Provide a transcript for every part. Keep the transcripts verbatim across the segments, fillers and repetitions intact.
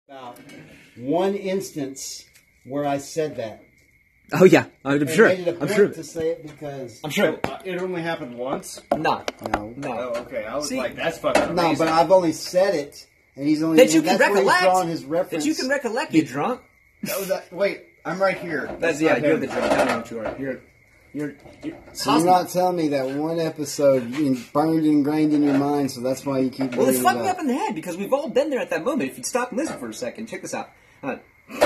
About one instance where I said that. Oh yeah, I'm And sure. made it a I'm point sure. to say it because I'm sure. Uh, it only happened once? No, no, no. Oh, okay. I was See- like, that's fucking amazing. no, but I've only said it, and he's only That you and can that's where he's recollect. drawing his reference. That you can recollect. You drunk? That was that, wait, I'm right here. That's yeah. not You're him. the drunk. I don't know what you are. You're. You're. you're So you're not telling me that one episode in- burned and ingrained in your mind, so that's why you keep. Well, it bringing fucked it me up. up in the head because we've all been there at that moment. If you'd stop and listen for a second, check this out. Uh,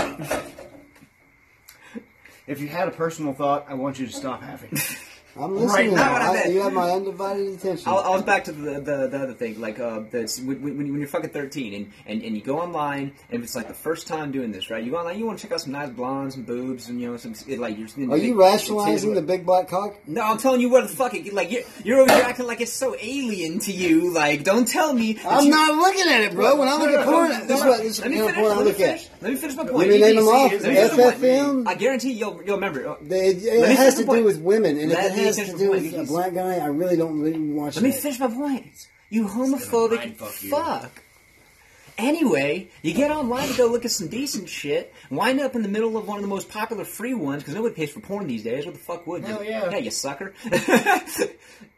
If you had a personal thought, I want you to stop having it. I'm listening. Right now, what I I, meant. you have my undivided attention. I, I was back to the the, the other thing, like uh, that's when, when, when you're fucking thirteen and, and, and you go online and it's like the first time doing this, right? You go online, you want to check out some nice blondes and boobs and you know some it, like you're. Are you rationalizing the big black cock? No, I'm telling you what the fuck it like you're you're over here acting like it's so alien to you. Like, don't tell me. that I'm you, not looking at it, bro. When I look at porn, this is what this is Let me the kind of finish. porn I Let me look finish. at. Let me finish my Let point. me name them off. Let me finish my F F point. M. I guarantee you'll you'll remember. They, it Let me has finish to my do point. with women, and Let if it me has finish to my do point, with a because- black guy, I really don't really watch Let me that. finish my point. You mind homophobic fuck you. fuck. Anyway, you get online to go look at some decent shit, wind up in the middle of one of the most popular free ones, because nobody pays for porn these days. What the fuck would you? Hell yeah. Yeah, you sucker. and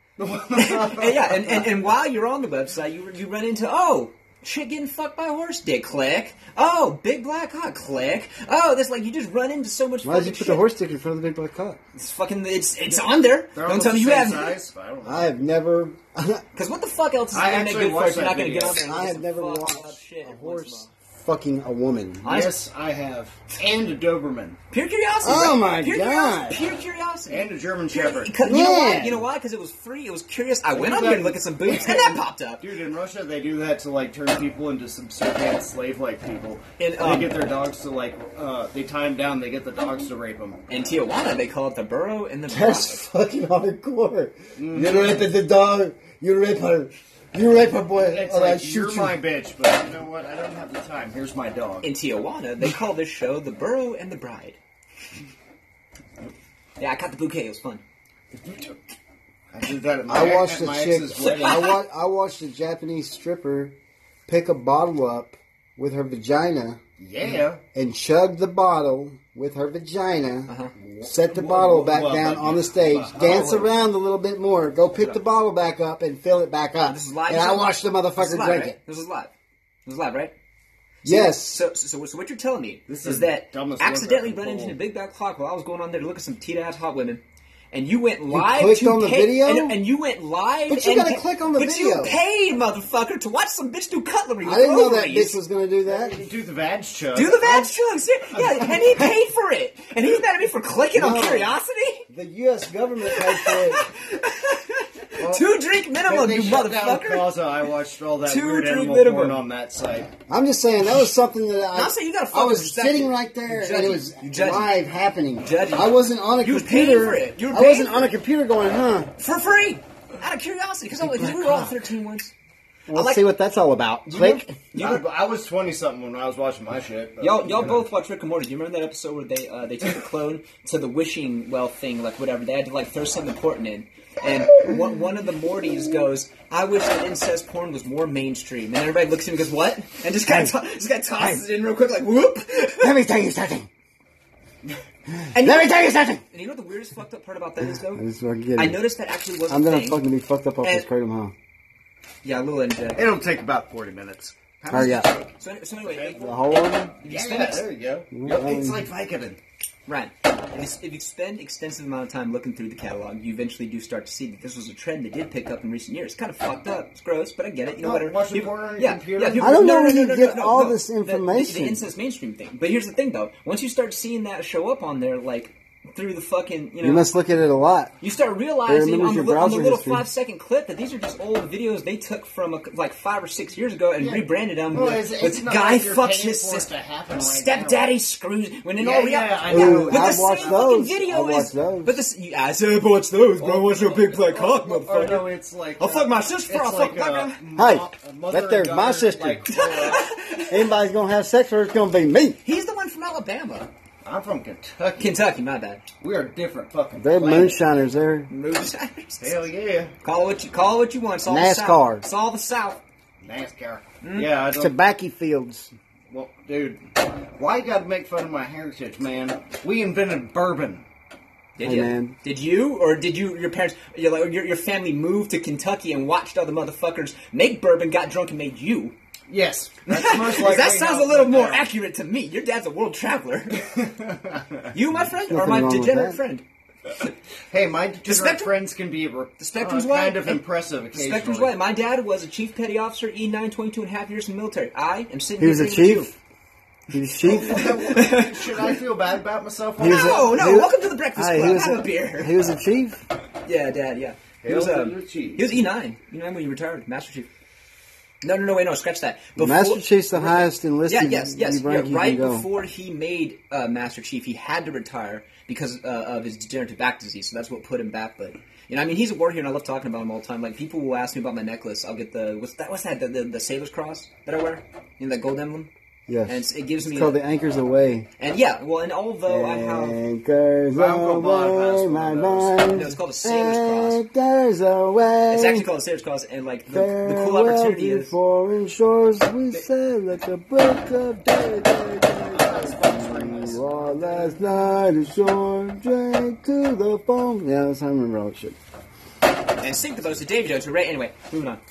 yeah, and, and, and while you're on the website, you you run into, oh, shit getting fucked by a horse dick, click. Oh, big black cock, click. Oh, this like you just run into so much Why did fucking you put shit. the horse dick in front of the big black cock? It's fucking, it's, it's on there. They're Don't almost tell me the you same haven't. size, but I don't know. I have never, Because what the fuck else is the I internet actually good for if watched you're not that going to get video. on there and I look have at never some fucked watched up shit a once in a horse while. fucking a woman. I- Yes, I have. And a Doberman. Pure curiosity. Oh right? my pure God. Curiosity. Pure curiosity. And a German Shepherd. Because- You know why? Man. You know why? Because it was free. It was curious. I went do on here that- to look at some boobs, and that popped up. Dude, in Russia, they do that to, like, turn people into subservient slave-like people. And, they um, get their dogs to, like, uh, they tie them down, they get the dogs to rape them. In Tijuana, they call it the burro and the That's bride. fucking hardcore. You rape the dog, you rape her. You rape her boy, It's or I like, shoot you're you. my bitch, but you know what? I don't have the time. Here's my dog. In Tijuana, they call this show the burro and the bride. Yeah, I caught the bouquet. It was fun. I did that at my, I watched at a my chick. ex's wedding. I, wa- I watched a Japanese stripper pick a bottle up with her vagina Yeah. and chug the bottle with her vagina. Uh-huh. Set the Whoa, bottle whoa, back whoa, down whoa, on the whoa, stage. whoa, Dance whoa. around a little bit more. Go pick the bottle back up and fill it back up. This is live. And I watched the This is motherfucker live, drink right? it. This is live. This is live, right? Yes. So, so, so what you're telling me This is is that dumbest accidentally work I run can into pull. the big black clock while I was going on there to look at some teat-ass hot women, and you went live clicked to on the pay, video? and, and you went live. But you and gotta pa- click on the but video. you paid, motherfucker, to watch some bitch do cutlery. I with didn't know that ovaries. bitch was going to do that. Do the vag chug. Do the vag chugs, yeah, and he paid for it, and he's mad at me for clicking on No. curiosity. The U S government paid for it. Well, Two drink minimum, they you shut down motherfucker. Gaza, I watched all that Two weird drink animal minimum. porn on that site. I'm just saying that was something that I. I'm saying you gotta I fucking was respect sitting it. right there, You and judge it it. was You judge it. live happening. Judge it. I wasn't on a You was computer. paying for it. You were I wasn't paying on for a computer going, huh? For free, out of curiosity, because like, we were all thirteen once. Let's like- see what that's all about. Click. You I, remember- I was twenty-something when I was watching my shit. but, Y'all, you y'all know. both watch Rick and Morty. Do you remember that episode where they uh, they took a clone to the wishing well thing, like whatever? They had to like throw something important in, and one, one of the Mortys goes, "I wish that incest porn was more mainstream." And everybody looks at him and goes, "What?" And just kind of just kind of tosses it in real quick, like whoop. Let me tell you something. And Let you, me tell you something. and you know what the weirdest fucked up part about that is though? I just fucking get I it. noticed that actually was I'm a gonna thing. fucking be fucked up off this And- kratom, huh? Yeah, a little energetic. It'll take about forty minutes. Hurry up. So, so anyway, The whole one? if you Yeah, spend ex- there you go. Well, it's um, like Vicodin. Ryan, if you, if you spend extensive amount of time looking through the catalog, you eventually do start to see that this was a trend that did pick up in recent years. It's kind of fucked up. It's gross, but I get it. You know, No, whatever. watching People- porn on your yeah, computer? yeah, people- I don't know no, where no, you no, get no, all no. this The- the- information. The, incest mainstream thing. But here's the thing, though. Once you start seeing that show up on there, like through the fucking, you know, You must look at it a lot. you start It realizing remembers on the, your li- on the browser little history. five second clip that these are just old videos they took from a, like five or six years ago and Yeah. rebranded them. Well, with, it's- with it's not guy like you're fucks paying his for it sister, to happen right stepdaddy screws. When in Yeah, all reality, yeah, I Ooh, know. but the I've same watched fucking those. video I've is, watched those. but this, you, I said, watch those, bro. Watch your big black cock, Or, or motherfucker. no, it's like I'll uh, fuck my sister, it's I'll like fuck my a guy. mo- Hey, a mother that there's and my daughter, sister. Like, uh, Anybody's gonna have sex with her, it's gonna be me. He's the one from Alabama. I'm from Kentucky. Kentucky, my bad. We are different fucking. They're planets. moonshiners there. Moonshiners. Hell yeah, Call it what you call it what you want. It's all the NASCAR. South. It's all the South. NASCAR. Hmm? Yeah, I don't. Tobacco fields. Well, dude, why you gotta make fun of my heritage, man? We invented bourbon. Did Hey, you? man. Did you, or did you? Your parents, your, like, your your family moved to Kentucky and watched other motherfuckers make bourbon, got drunk, and made you. Yes, that's most likely. That sounds how a little it more went accurate to me. Your dad's a world traveler. You, my friend, or Nothing my wrong with degenerate that. friend? down. Hey, my degenerate spectrum- friends can be re- The spectrum's uh, wide. kind of and impressive the occasionally. spectrum's wide. My dad was a chief petty officer, E nine, twenty-two and a half years in the military. I am sitting He was here a agreeing with chief. He was chief. Should I feel bad about myself? He was a- No, no. he was- Welcome to the Breakfast Hey, Club. he was Have a a, beer. he was a chief. Yeah, Dad. Yeah, he Hail was. to Uh, the chief. he was E nine. E nine when he retired, Master Chief. No, no, no. Wait, no. Scratch that. The Before- Master Chief's the highest enlisted. Yeah, yes, yes. Yeah, rank you right can go. before he made uh, Master Chief, he had to retire because uh, of his degenerative back disease. So that's what put him back. But you know, I mean, he's a war hero, and I love talking about him all the time. Like people will ask me about my necklace. I'll get the what's that? What's that? The, the, the sailor's cross that I wear, you know, that gold emblem. Yes. And it's, it gives me. It's called the Anchors Away. And yeah, well, and although I have. Anchors My Uncle Bob has away, one my of those. mind. No, it's called a sailor's cross. Anchors away. It's actually called a sailor's cross, and like the, the cool Farewell opportunity to is. foreign shores we sail at the break of day, day, day. We all last night ashore, drank to the phone. Yeah, that's how I remember all that shit. And sink the boats to Davy Jones. Right, anyway, moving on.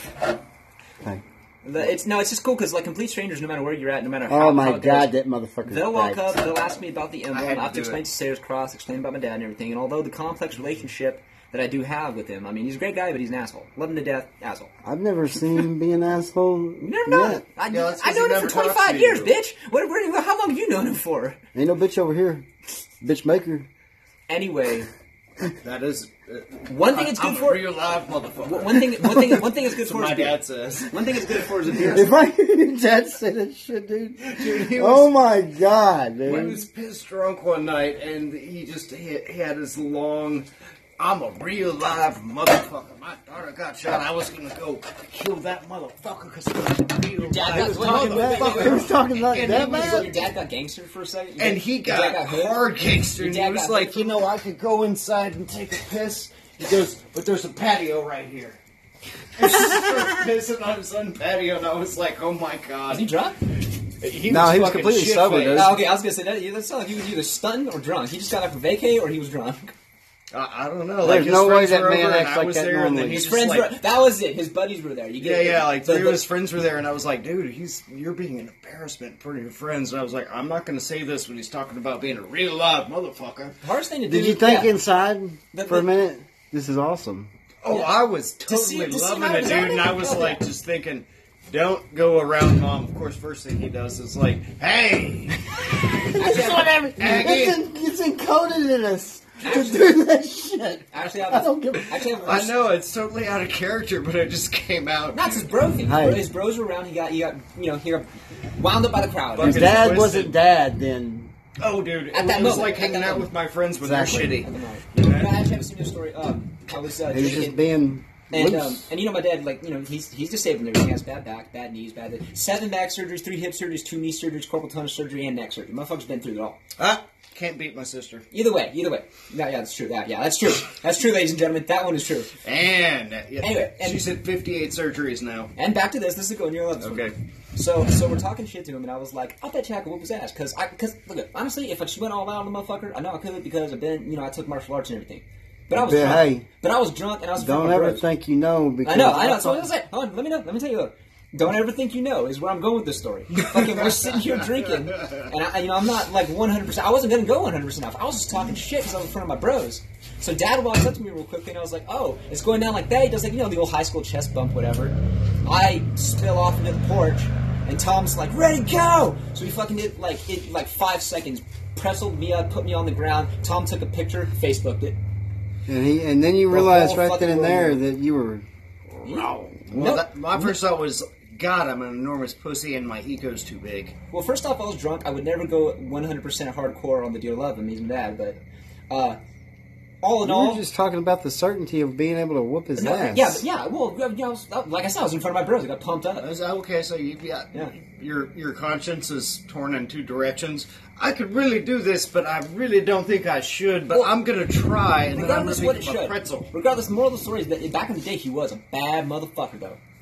Hey. The, it's no, it's just cool because like complete strangers, no matter where you're at, no matter how. Oh my how it god, goes, that motherfucker. they'll walk up, they'll ask me about the emblem. I I had to have to do explain it. to Sayers Cross, explain about my dad and everything. And although the complex relationship that I do have with him, I mean, he's a great guy, but he's an asshole. Love him to death, asshole. I've never seen him be an asshole. You never know. yet. I, Yeah, that's I 'cause known he him for never talks twenty-five to years, you. bitch. What, what, how long have you known him for? Ain't no bitch over here. Bitch maker. Anyway, That is uh, one thing it's good I'm for. a real live motherfucker. One thing, one thing, one thing it's good That's for what is my beer. dad says. One thing it's good for is a beer. If I hear your dad say that shit, dude. Dude, he Oh was, my god, he dude. was pissed drunk one night, and he just he, he had his long. I'm a real live motherfucker. My daughter got shot. I was gonna go kill that motherfucker because he's a real Dad live was talking that- motherfucker. he was talking like And that, he was man? So your dad got gangster for a second? Your And dad- he your dad got hood? hard gangster, Your and dad he was got like, hood? you know, I could go inside and take a piss. He goes, but there's a patio right here. And he started pissing on his own patio, and I was like, oh my god. Is he drunk? He No, he was fucking completely sober, shit-faced. dude. Oh, okay, I was gonna say that. That sounded like he was either stunned or drunk. He just got off from vacay or he was drunk. I, I don't know. There's Like, his no way friends that were man over, and acts I like was that there, and then normally. he His just, friends like, were. That was it. His buddies were there. You get Yeah, it? yeah, like The- three the- of his friends were there, and I was like, dude, he's you're being an embarrassment for your friends. And I was like, I'm not going to say this when he's talking about being a real live motherfucker. the hardest thing to do. Did you think yeah. inside The- for a the- minute? This is awesome. Oh, Yeah. I was To see- totally to see loving how it, it's dude, happening? and I was Oh, like, yeah. just thinking, don't go around mom. Of course, first thing he does is like, hey, Actually, I- Aggie. It's, in, it's encoded in us to do that shit. Actually, I, I was, don't give a actually, I, I was, know it's totally out of character, but it just came out. Not his bro thing. Hey. His bros were around. He got, he got, you know, he got wound up by the crowd. Fucking His dad twisted. wasn't dad then. Oh, dude, it, At that it was moment, like at hanging that out moment. with my friends when Exactly. they're shitty. You know, I actually haven't seen this story. Um, I was uh, He was drinking. just being And loose. um, and you know my dad, like, you know, he's he's disabled and everything. He has bad back, bad knees, bad seven back surgeries, three hip surgeries, two knee surgeries, carpal tunnel surgery, and neck surgery. Motherfucker's been through it all. Ah, can't beat my sister. Either way, either way. Yeah, yeah, that's true. Yeah, yeah, that's true. That's true, ladies and gentlemen. That one is true. And yeah, Anyway, and- she's at fifty-eight surgeries now. And back to this. This is going near eleven. Okay. So so we're talking shit to him, and I was like, I'll bet you I could whoop his ass, because I because look, honestly, if I just went all out on the motherfucker, I know I could because I've been, you know, I took martial arts and everything. But I was But drunk. hey, but I was drunk, and I was in front Don't of my ever bros. think you know. Because I know, I know. That's what I was saying. Hold on, let me know. Let me tell you. Look, don't ever think you know is where I'm going with this story. Fucking, we're sitting here drinking, and I, you know, I'm not like one hundred percent. I wasn't gonna go one hundred percent off. I was just talking shit because I was in front of my bros. So Dad walks up to me real quickly, and I was like, "Oh, it's going down like that." He does like, you know, the old high school chest bump, whatever. I spill off into the porch, and Tom's like, "Ready, go!" So we fucking did like it like five seconds. Pretzeled me up, put me on the ground. Tom took a picture, Facebooked it. And he, and then you The realize whole right fucking then and there world. that you were. Well, Nope. that, my first thought was, God, I'm an enormous pussy and my ego's too big. Well, first off, I was drunk. I would never go one hundred percent hardcore on the deal love him, even that. But uh, all in You all, were just talking about the certainty of being able to whoop his no, ass. yeah, but yeah. Well, you know, I was, like I said, I was in front of my bros. I got pumped up. I was, okay, so you got Yeah. your your conscience is torn in two directions. I could really do this, but I really don't think I should. But Well, I'm gonna try, and then I'm Regardless gonna what it become a should. pretzel. Regardless, moral of the story is that back in the day, he was a bad motherfucker, though.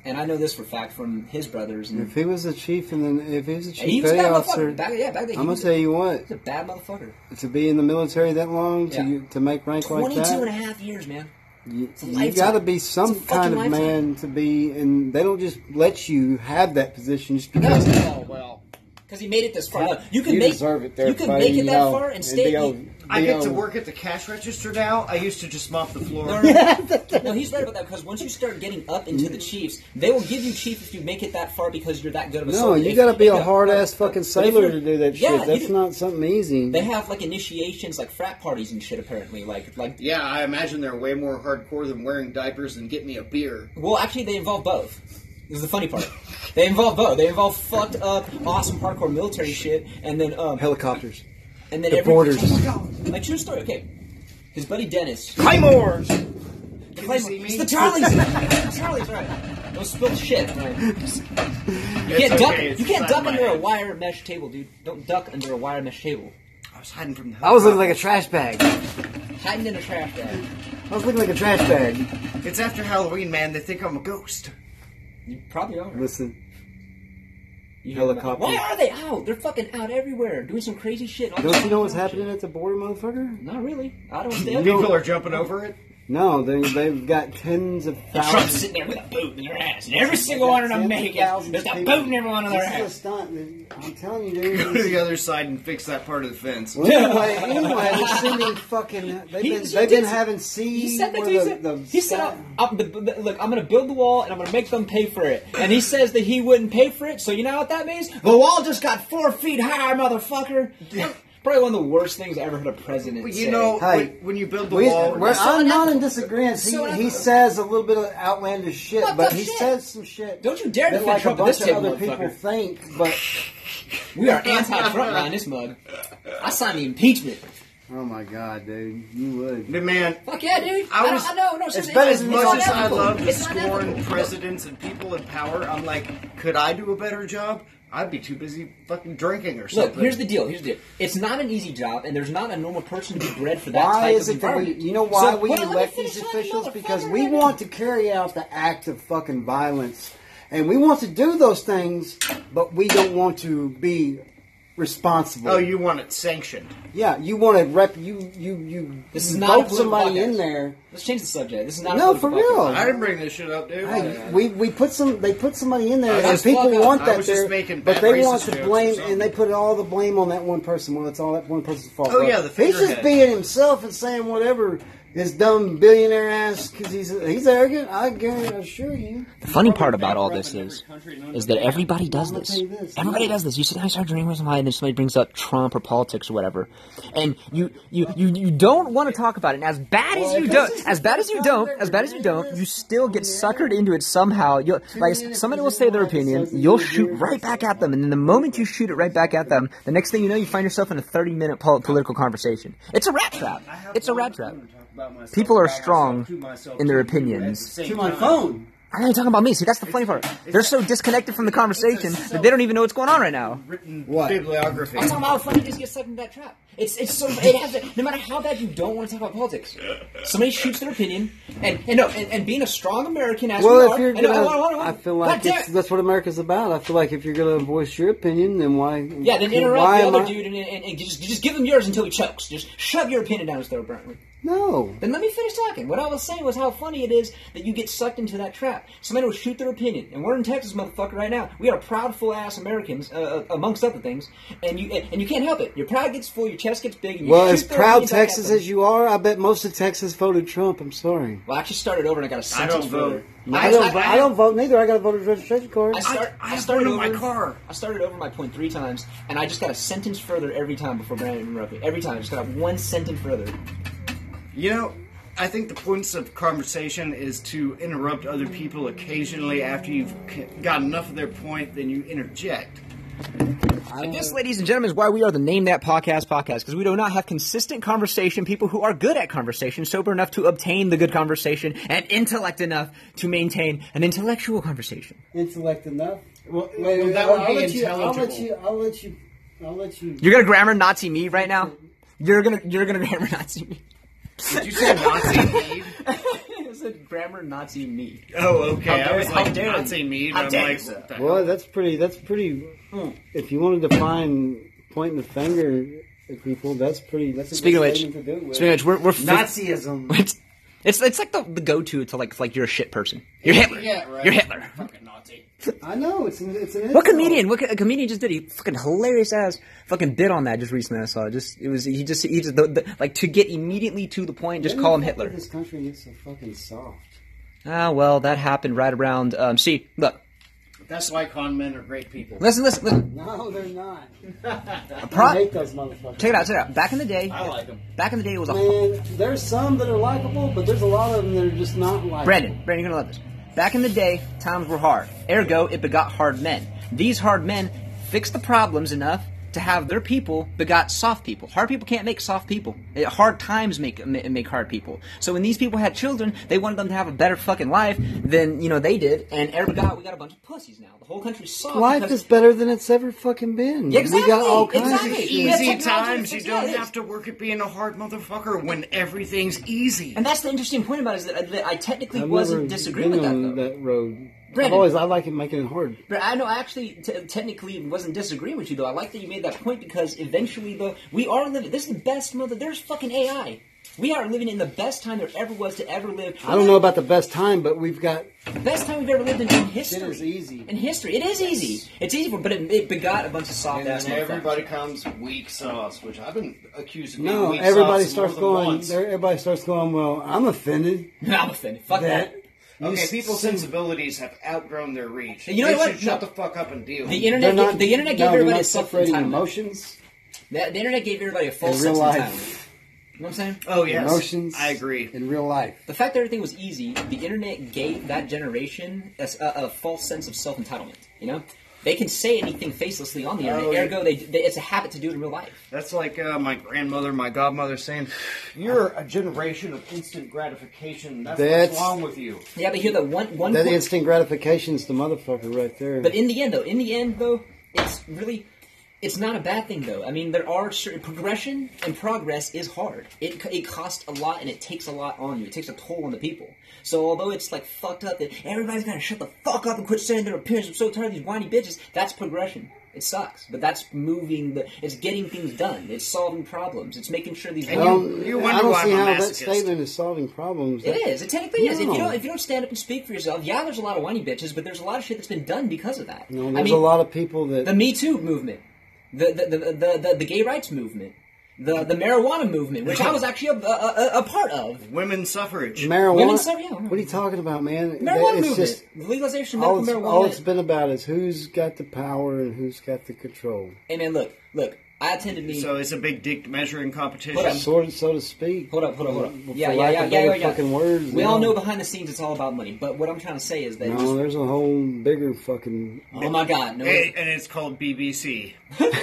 and I know this for a fact from his brothers. And if he was a chief, and then if he was a chief he was a petty bad officer, motherfucker. Back, yeah, back then, I'm gonna tell you what, he's a bad motherfucker. To be in the military that long, to Yeah. to make rank like Twenty-two that, and a half years, man. you, It's a you lifetime. got to be some It's a fucking kind of lifetime. man to be, and they don't just let you have that position just because. Oh well, because he made it this far. You can You make deserve it there, You can buddy, make it you that know, far and and stay. be able- you- I get to Yo. work at the cash register now. I used to just mop the floor. No, no, no. No, he's right about that because once you start getting up into the Chiefs, they will give you Chief if you make it that far because you're that good of a No, soldier. you If- got to be if a you- hard ass but- fucking but if sailor you're- to do that yeah, shit. That's you- not something easy. They have like initiations, like frat parties and shit. Apparently, like like. Yeah, I imagine they're way more hardcore than wearing diapers and get me a beer. Well, actually, they involve both. This is the funny part. They involve both. They involve fucked up, awesome, hardcore military shit, and then um, Helicopters. and then The every borders. like true story. Okay, his buddy Dennis. Claymores! The you see me? It's the Charlies. Charlies, right? Don't spill shit. Right? You can't okay, duck. it's You can't inside duck my under a head. wire mesh table, dude. Don't duck under a wire mesh table. I was hiding from the I was looking like a trash bag. Hiding in a trash bag. I was looking like a trash bag. It's after Halloween, man. They think I'm a ghost. You probably are. Listen, You hear them out. helicopter. Why are they out? They're fucking out everywhere, doing some crazy shit. don't you know what's happening at the border, motherfucker? Not really. I don't. They People are jumping over it. No, they, they've got tens of Trump's thousands. sitting there with a boot in their ass, and every single one of them make it. There's a boot in every one of their This is a ass. stunt. I'm telling you, Go to dude. the other side and fix that part of the fence. Well, anyway, anyway, they're sending fucking. They've He- been, he they've did- been having He seas said that where he the, said, the he said I'm, I'm- the- the- look, I'm going to build the wall and I'm going to make them pay for it. And he says that he wouldn't pay for it, so you know what that means? The wall just got four feet higher, motherfucker. Probably one of the worst things I ever heard a president Well, say. you know, Hey, when, when you build the We, wall, we're, So I'm now- not in disagreement. so He, he now- says a little bit of outlandish shit, What but the he shit? says some shit. Don't you dare that defend like a Trump at bunch this of table, other people motherfucker. think, but We are anti-Trump now in this mug. I signed the impeachment. oh my god, dude, you would. but man, Fuck yeah, dude. I I, was- don't, I know, no, seriously, better it's as than much not as I ethical. love to It's not scorn ethical. presidents and people in power, I'm like, could I do a better job? I'd be too busy fucking drinking or something. Look, here's the deal. Here's the deal. It's not an easy job, and there's not a normal person to be bred for that Why type is of it that we, environment. you know why So, we hold on, let me elect finish these talking, officials? Because motherfucker, we right want to carry out the act of fucking violence. And we want to do those things, but we don't want to be responsible. Oh, you want it sanctioned. Yeah, you want to rep, you, you, you This is vote not a political somebody podcast. in there. Let's change the subject. This is not a No, political for real. podcast. I didn't bring this shit up, dude. Hey, we, we put some, they put somebody in there, I and was people fuck up. want I that was just there, making but bad they racist want to jokes or blame, something. and they put all the blame on that one person. Well, it's all that one person's fault. Oh, Well, yeah, the he's just figurehead. being himself and saying whatever his dumb billionaire ass because he's he's arrogant. I guarantee, I assure you. The funny part about all this is, is that everybody does I'm gonna this. tell you this. Everybody does this. You sit down, you start drinking with somebody, and then somebody brings up Trump or politics or whatever, and you you you, you don't want to talk about it. And as bad as Well, you if don't, this is as bad as you don't, as bad as you don't, you still get suckered into it somehow. You like somebody will say their opinion, you'll shoot right back at them, and then the moment you shoot it right back at them, the next thing you know, you find yourself in a thirty-minute pol- political conversation. It's a rat trap. It's a rat trap. People are strong in their opinions. To my phone. I'm not talking about me. See, that's the funny part. They're so disconnected from the conversation that they don't even know what's going on right now. Written What? bibliography. I'm talking about how funny just get sucked into that trap. It's it's so it has to, no matter how bad you don't want to talk about politics, somebody shoots their opinion, and and no, and, and being a strong American as Well, we if are, you're and, gonna, no, hold on, hold on, hold I on. feel like God damn it's, it. that's what America's about. I feel like if you're gonna voice your opinion, then why? Yeah, then interrupt why the am other I- dude and, and, and just just give him yours until he chokes. Just shove your opinion down his throat, Brentley. No. Then let me finish talking. What I was saying was how funny it is that you get sucked into that trap. Somebody will shoot their opinion, and we're in Texas, motherfucker, right now. We are proud, full-ass Americans, uh, amongst other things, and you and you can't help it. Your pride gets full, your chest gets big, and you Well, shoot as their proud opinion back at Texas them. as you are, I bet most of Texas voted Trump. I'm sorry. Well, I actually started over, and I got a I sentence don't vote. further. I don't. vo- I don't vote neither. I got a voter's registration card. I, start, I- I I, have started one in over my car. I started over my point three times, and I just got a sentence further every time before Brandon interrupted me. Every time, I just got one sentence further. You know, I think the points of conversation is to interrupt other people occasionally after you've c- got enough of their point, then you interject. And this, ladies and gentlemen, is why we are the Name That Podcast podcast, because we do not have consistent conversation, people who are good at conversation, sober enough to obtain the good conversation, and intellect enough to maintain an intellectual conversation. Intellect enough. Well, well, that would I'll be let you, I'll let intelligible. you. I'll let you. I'll let you. You're gonna grammar Nazi me right now? You're gonna you're gonna grammar Nazi me. Did you say Nazi Eve? said grammar Nazi me. Oh, okay. How I was dare- like, how dare Nazi you. me. How I'm dare like, you, sir. what the Well, hell? that's pretty. That's pretty. Hmm. If you wanted to find pointing the finger at people, that's pretty. That's a Speaking of good which, statement to do with. speaking of which, we're, we're Nazism. It's, it's it's like the, the go-to to like like you're a shit person. You're Hitler. Yeah, right. You're Hitler. Fucking Nazi. I know it's an, it's an What insult. comedian? What co- a comedian just did? He fucking hilarious ass fucking bit on that just recently. I saw it. Just it was he just he just the, the, like to get immediately to the point. Just When call him the fuck Hitler. did This country gets so fucking soft. Ah, well, that happened right around. Um, see, look, That's why con men are great people. listen, listen, listen. No, they're not. Pro- I hate those motherfuckers. Check it out, check it out. Back in the day, I like them. back in the day, it was a Man, there's some that are likable, but there's a lot of them that are just not likable. Brandon, Brandon, you're gonna love this. Back in the day, times were hard. Ergo, it begot hard men. These hard men fixed the problems enough to have their people begot soft people. Hard people can't make soft people. Eh, Hard times make ma- make hard people. So when these people had children, they wanted them to have a better fucking life than you know they did. And ergo, we got a bunch of pussies now. The whole country's soft. Life because- is better than it's ever fucking been. Yeah, exactly, We got all kinds exactly. of shit. You have Easy technology times. You that don't fixes have to work at being a hard motherfucker when everything's easy. And that's the interesting point about it is that, that I technically I've wasn't never disagreeing been with that on though. that road. Brandon. I've always I like it making it hard. But I know I actually t- technically wasn't disagreeing with you though. I like that you made that point because eventually though we are living. This is the best mother. There's fucking A I. We are living in the best time there ever was to ever live. I don't know about the best time, but we've got Best time we've ever lived in, in history. Shit is easy. In history, it is easy. It's easy, for, but it, it begot a bunch of soft And ass then motherfuckers. everybody comes weak sauce, which I've been accused of being no. weak Everybody sauce more starts than going. once. Everybody starts going. Well, I'm offended. I'm offended. Fuck that. That Okay, you people's see- sensibilities have outgrown their reach. You know they what? should shut No. the fuck up and deal. The They're internet, not. gave, the internet gave no, they're everybody a not self separating entitlement. emotions. The, the internet gave everybody a false In real sense of life. entitlement. You know what I'm saying? oh yes, Emotions. I agree. In real life. The fact that everything was easy, the internet gave that generation a, a, a false sense of self entitlement. You know, they can say anything facelessly on the internet. Oh, yeah. Ergo, they, they, it's a habit to do it in real life. That's like uh, my grandmother, my godmother saying, "You're a generation of instant gratification. That's, That's- what's wrong with you." Yeah, but here the one one. That point- instant gratification's the motherfucker right there. But in the end, though, in the end, though, it's really, it's not a bad thing, though. I mean, there are certain progression and progress is hard. It it costs a lot and it takes a lot on you. It takes a toll on the people. So although it's like fucked up that everybody's gotta shut the fuck up and quit saying their opinions, I'm so tired of these whiny bitches. That's progression. It sucks, but that's moving. The it's getting things done. It's solving problems. It's making sure these. And Well, you- you wonder I don't why see I'm a how that masochist. statement is solving problems. It is. It technically is. If you No. don't, if you don't stand up and speak for yourself, yeah, there's a lot of whiny bitches, but there's a lot of shit that's been done because of that. No, I there's mean, a lot of people that. the Me Too movement, the the the, the, the, the gay rights movement, the the marijuana movement, which I was actually a, a, a, a part of. Women's suffrage. marijuana. Women's suffrage, yeah. What are you talking about, man? Marijuana it's movement, just the legalization of all medical it's, marijuana. all it's been about is who's got the power and who's got the control, Hey man, look, look. I attended me. So it's a big dick measuring competition. Hold on. sort of, so to speak. Hold up, hold up, hold up. For Yeah, yeah, lack yeah, of yeah, better yeah, yeah. fucking words. We no. all know behind the scenes it's all about money, but what I'm trying to say is that No, just, there's a whole bigger fucking. oh my god, no, And, and it's called B B C.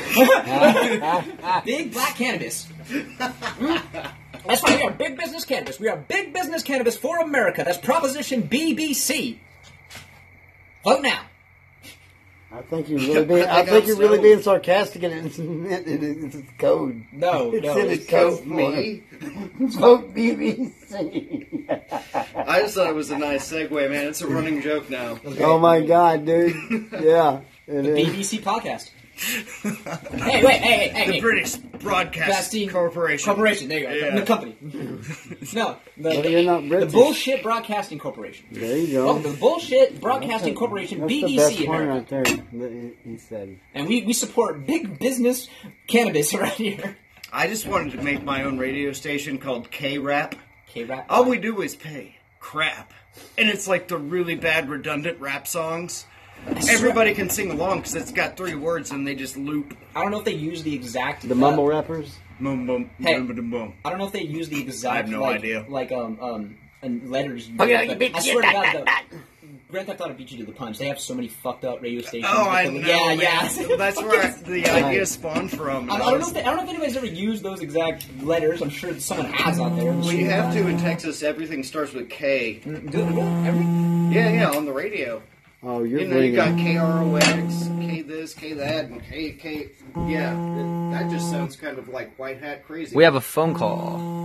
big black cannabis. That's why we are big business cannabis. We are big business cannabis for America. That's Proposition B B C. Vote now. I think you're really being. I I think think I'm you're really so- being sarcastic, and it's meant in its code. No, It's no. in its code. Me? Vote B B C. I just thought it was a nice segue, man. It's a running joke now. Oh my god, dude! Yeah, it The is. B B C podcast. Hey, wait, hey, hey, hey. The hey. British Broadcast Broadcasting Corporation. Corporation. There you go. Yeah. The company. No, the, Well, you're not the British. Bullshit Broadcasting Corporation. There you go. Welcome to the Bullshit Broadcasting Corporation, That's B B the best C one America. right there. that He said. And we, we support big business cannabis right here. I just wanted to make my own radio station called K-Rap. K-Rap. All we do is pay crap. And it's like the really bad redundant rap songs. Everybody can sing along because it's got three words and they just loop. I don't know if they use the exact... The uh, mumble rappers. Boom, boom, Hey. boom, boom, boom. I don't know if they use the exact... I have no like, idea. Like, um, um, and letters... Oh, yeah, but you bitch, I swear to yeah, God, though, Grand Theft Auto beat you to the punch. They have so many fucked up radio stations. Oh, with I the- know, Yeah, man. yeah. That's where I, the idea spawned from. I, I don't know if they, I don't know if anybody's ever used those exact letters. I'm sure someone has out there. Well, you have to in Texas. Everything starts with K. Do it, do it. Every, Yeah, yeah, on the radio. Oh, you're You know, you bringing. got K R O X, K this, K that, and K, K. Yeah, it, that just sounds kind of like white hat crazy. we have a phone call.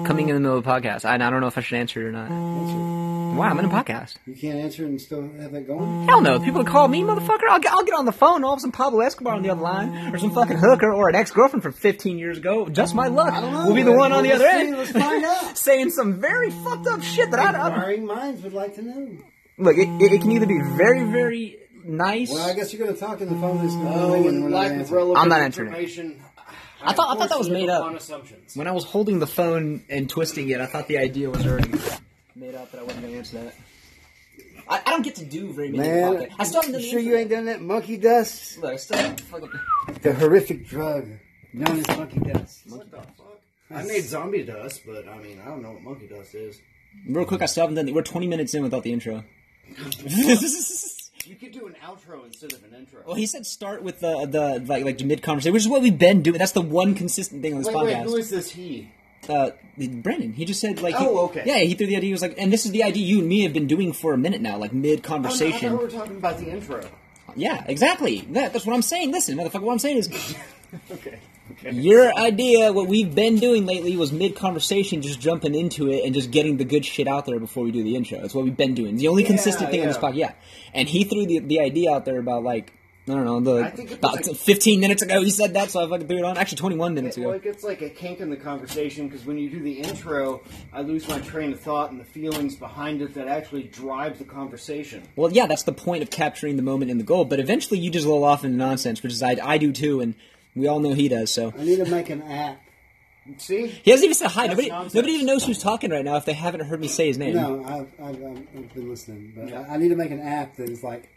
coming in the middle of a podcast. I, I don't know if I should answer it or not. Answer. Why? I'm in a podcast. You can't answer and still have that going? Hell no. People call me, motherfucker. I'll get, I'll get on the phone and all of a sudden Pablo Escobar on the other line, or some fucking hooker, or an ex-girlfriend from fifteen years ago. Just my luck. I don't know. We'll be the one on the Let's other see. end. Let's find out. Saying some very fucked up shit that I don't... Inquiring minds would like to know. Look, it, it, it can either be very, very nice... Well, I guess you're going to talk in the phone. This Oh, and lack of relevant I'm not answering it. information. I thought I thought that was made up. On assumptions. When I was holding the phone and twisting it, I thought the idea was already made up that I wasn't going to answer that. I, I don't get to do very many Man, podcasts. I still haven't done you the sure intro. you ain't done that monkey dust? Look, I still haven't fucking... The horrific drug known as monkey dust. What the fuck? I made zombie dust, but I mean, I don't know what monkey dust is. Real quick, I still haven't done the... We're twenty minutes in without the intro. You could do an outro instead of an intro. Well, he said start with the, the like, like mid-conversation, which is what we've been doing. That's the one consistent thing on this Wait, podcast. wait, who is this he? Uh, Brandon. He just said, like... he- Oh, okay. Yeah, he threw the idea. He was like, and this is the idea you and me have been doing for a minute now, like Oh, no, I mid-conversation. thought we were talking about the intro. Yeah, exactly. That, that's what I'm saying. Listen, motherfucker, what I'm saying is... Okay. Okay. Your idea, what we've been doing lately, was mid-conversation, just jumping into it and just getting the good shit out there before we do the intro. That's what we've been doing. It's the only Yeah, consistent thing on this yeah. podcast. Yeah. And he threw the the idea out there about, like, I don't know, I the think it about was like- fifteen minutes ago he said that, so I fucking threw it on. Actually, twenty-one minutes It, ago. well, it gets like a kink in the conversation because when you do the intro, I lose my train of thought and the feelings behind it that actually drive the conversation. Well, yeah, that's the point of capturing the moment in the goal, but eventually you just roll off into nonsense, which is I, I do too, and we all know he does, so... I need to make an app. See? He hasn't even said hi. That's Nobody, nonsense. nobody even knows who's talking right now if they haven't heard me say his name. No, I've, I've, I've been listening. But Yeah. I, I need to make an app that is like...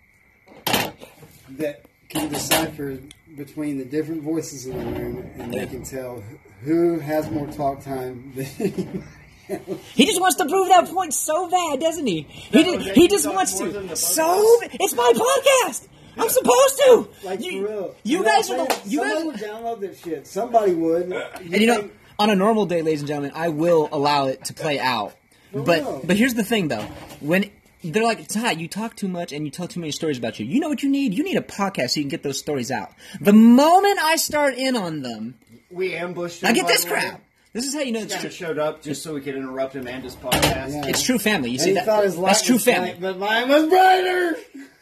that can decipher between the different voices in the room and they can tell who has more talk time than anybody else. He just wants to prove that point so bad, doesn't he? He, No, just, that he you just talk wants more to. than the both So of us. it's my podcast. I'm supposed to. Like, you, for real. You know guys what are I'm the. saying? You Somebody guys. would download that shit. Somebody would. And you know, on a normal day, ladies and gentlemen, I will allow it to play out. For But real. but here's the thing, though. When they're like, Ty, you talk too much and you tell too many stories about you. You know what you need? You need a podcast so you can get those stories out. The moment I start in on them, We ambushed him. I get by this the way. crap. This is how you know it's Kind true. of showed up just so we could interrupt him and his podcast. Yeah. It's true family. You And see he that? thought his light That's true was family. bright, but mine was brighter.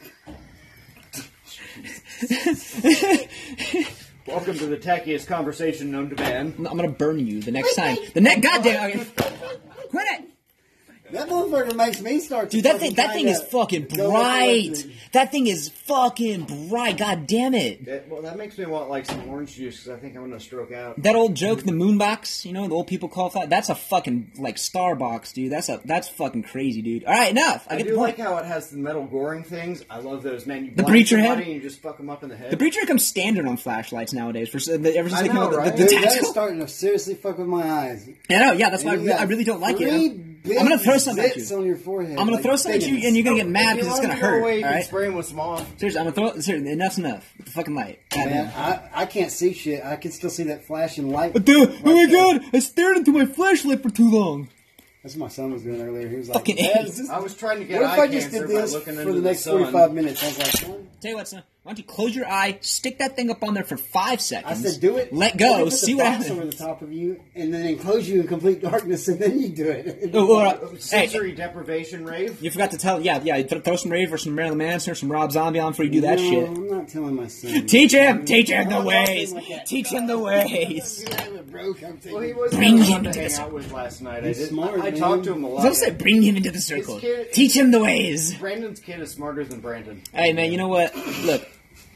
Welcome to the tackiest conversation known to man. I'm gonna burn you the next time. The next goddamn. Okay. Quit it. That motherfucker makes me start to Dude, that fucking thing, that thing is kinda fucking go bright. with it. That thing is fucking bright. God damn it. That, well, that makes me want like some orange juice because I think I'm gonna stroke out. That old joke, the moon box, you know, the old people call it that. That's a fucking like Starbucks, dude. That's a that's fucking crazy, dude. All right, enough. I, I get do the like point. how it has the metal goring things. I love those, man. You The blind breacher somebody head? and you just fuck them up in the head. The breacher comes standard on flashlights nowadays. For ever since I they came know, out with right? the, the, Dude, the that is tactical. starting to seriously fuck with my eyes. I know, yeah, that's why I, And you re- I got really don't like three it. big I'm gonna throw something at zits you. on your forehead. I'm gonna like throw something at you, biggins. and you're gonna get mad If because you it's want gonna him to go hurt. away, you All can right, spray him with some off. seriously, I'm gonna throw. Seriously, enough's enough. The fucking light. God Man, damn. I, I can't see shit. I can still see that flashing light. Dude, oh my right there. god! I stared into my flashlight for too long. That's what my son was doing earlier. He was like, Fucking "Dad, A. is this- I was trying to get what if eye I just cancer did by this looking for into the next sun. forty-five minutes? I was like, son, Tell you what, son. Why don't you close your eye, stick that thing up on there for five I seconds. said, do it. Let Let go. me put See the what box happens. over the top of you, and then enclose you in complete darkness, and then you do it. Oh, oh, uh, hey, Sensory deprivation rave. you forgot to tell. Yeah, yeah. Th- throw some Rave or some Marilyn Manson or some Rob Zombie on before you do that no, shit. I'm not telling my son. Teach him. Teach him the I'm not ways. talking like that. Teach him the ways. Well, he wasn't Bring fun him to into hang this- out with last night. I He's did. smart, I man. talked to him a So lot. I said, bring him into the circle. kid- Teach him the ways. Brandon's kid is smarter than Brandon. Hey, man, you know what? Look.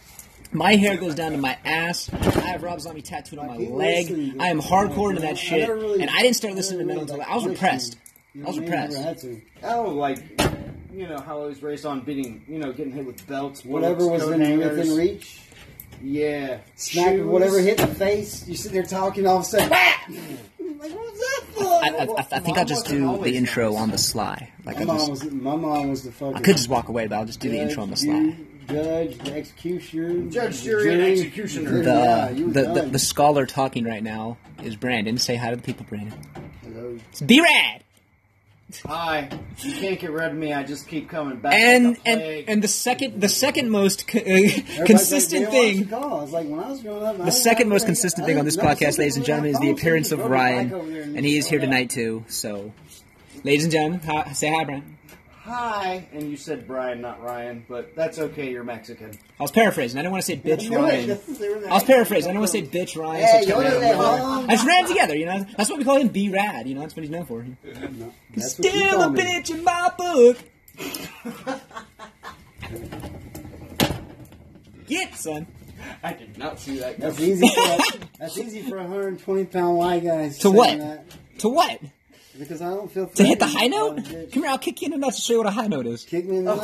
My hair goes down to my ass. I have Rob Zombie tattooed on my keep leg. listening. I am hardcore into I that shit. never really- And I didn't start listening to never metal really, until I was like, repressed. You I was know, repressed. never had to. Oh, like, you know, how I was raised on beating, you know, getting hit with belts, Whatever bullets, was coat in, hangers. within reach, Yeah. smack Shoes. whatever hit in the face. You sit there talking, all of a sudden, whap! Like, what's that for? I, I, I, I think I'll just do the intro on the sly. Like My I mom just, was my mom was the fucking. I could just walk away, but I'll just do the intro on the sly. Judge, the executioner, Judge, jury, and executioner. The, Yeah, you was the, the done. the scholar talking right now is Brandon. Say hi to the people, Brandon. Hello. It's B-Rad! Hi. You can't get rid of me. I just keep coming back. And like a and plague. and the second the second most co- uh, Everybody's consistent like, "They thing. watch the call." It's like when I was growing up. The second most consistent thing on this podcast, ladies and gentlemen, is the appearance of Ryan, and he is here tonight too. So, ladies and gentlemen, hi, say hi, Brian. Hi. And you said Brian, not Ryan, but that's okay. You're Mexican. I was paraphrasing. I didn't want to say bitch No, Ryan. I was paraphrasing. I don't want to say bitch Ryan. Hey, so you I know that home? just ran together, you know. That's what we call him, B Rad. You know, that's what he's known for. No, that's what you Still a told me. bitch in my book. Get son. I did not see that. That's easy. For, that's easy for a hundred twenty pound white guys To saying what? that. To what? Because I don't feel To hit the threatened high by note? a bitch. Come here, I'll kick you in the nuts to show you what a high note is. Kick me in the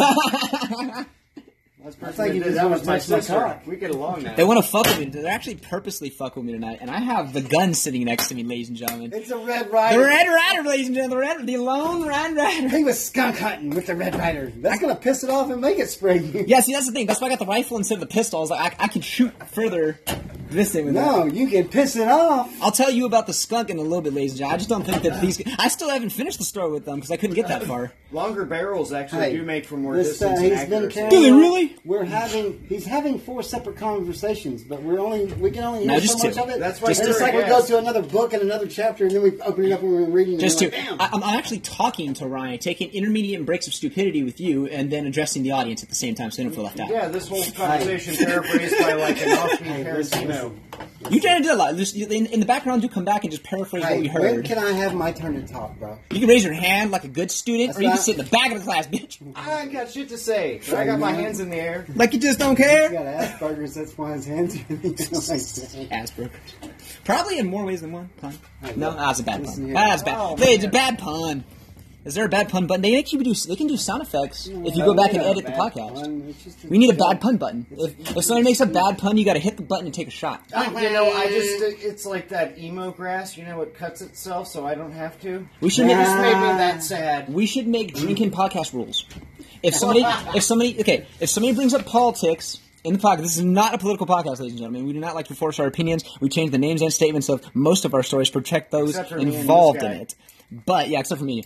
Oh, nuts. That's It's like you just that wanna was my touch my sister. cock. We get along now. They want to fuck with me. They're actually purposely fuck with me tonight, and I have the gun sitting next to me, ladies and gentlemen. It's a Red The Rider. Red Rider, ladies and gentlemen, the Red, the lone Red Rider. He was skunk hunting with the Red Rider. That's gonna piss it off and make it spray you. Yeah, see, that's the thing. That's why I got the rifle instead of the pistol. I was like, I, I can shoot further this thing with No, that. you can piss it off. I'll tell you about the skunk in a little bit, ladies and gentlemen. I just don't think that these. I still haven't finished the story with them because I couldn't get that far. Longer barrels actually Hey, do make for more this, uh, distance he's and been accuracy. carrying Do they on. really? We're having. He's having four separate conversations, but we're only. We can only No, hear just so much two. of it. That's why It's you're just a like we guest. go to another book and another chapter, and then we open it up and we're reading. And Just we're to, like, Damn. I, I'm actually talking to Ryan, taking intermediate breaks of stupidity with you, and then addressing the audience at the same time, so they don't feel left out. Yeah, this whole conversation paraphrased by like an offbeat Tarantino. You trying to do a lot. Just, in, in the background, do come back and just paraphrase what Hey, we when heard. can I have my turn to talk, bro? You can raise your hand like a good student, That's or you can not- sit in the back of the class, bitch. I ain't got shit to say. I got my hands in the air. Like you just don't He's care. got Asperger's. That's why his hands are like that. Asperger. Probably in more ways than one. Pun. Hey, No, look, that's a bad listen pun. here. That's bad. Oh, Hey, it's a man. bad pun. Is there a bad pun button? They make you do. They can do sound effects if you No, go back we and got a edit the bad podcast. pun. It's just We need a joke. bad pun button. If, if somebody makes a bad pun, you got to hit the button and take a shot. I, you know, I just, it's like that emo grass, you know, it cuts itself so I don't have to. We should It make just made me that sad. We should make drinking podcast rules. If somebody, if somebody, okay, if somebody brings up politics in the podcast, this is not a political podcast, ladies and gentlemen. We do not like to force our opinions. We change the names and statements of most of our stories to protect those Except for me and this involved in guy. it. But yeah, except for me,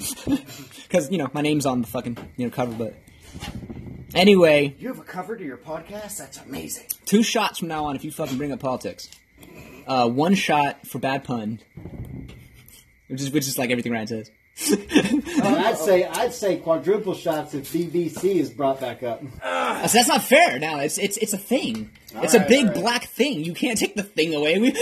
because you know my name's on the fucking you know cover. But anyway, You have a cover to your podcast? That's amazing. two shots from now on if you fucking bring up politics. Uh, one shot for bad pun, which is which is like everything Ryan says. And I'd say I'd say quadruple shots if B B C is brought back up. So that's not fair. Now it's it's it's a thing. It's a right, big all right. black thing. You can't take the thing away. We...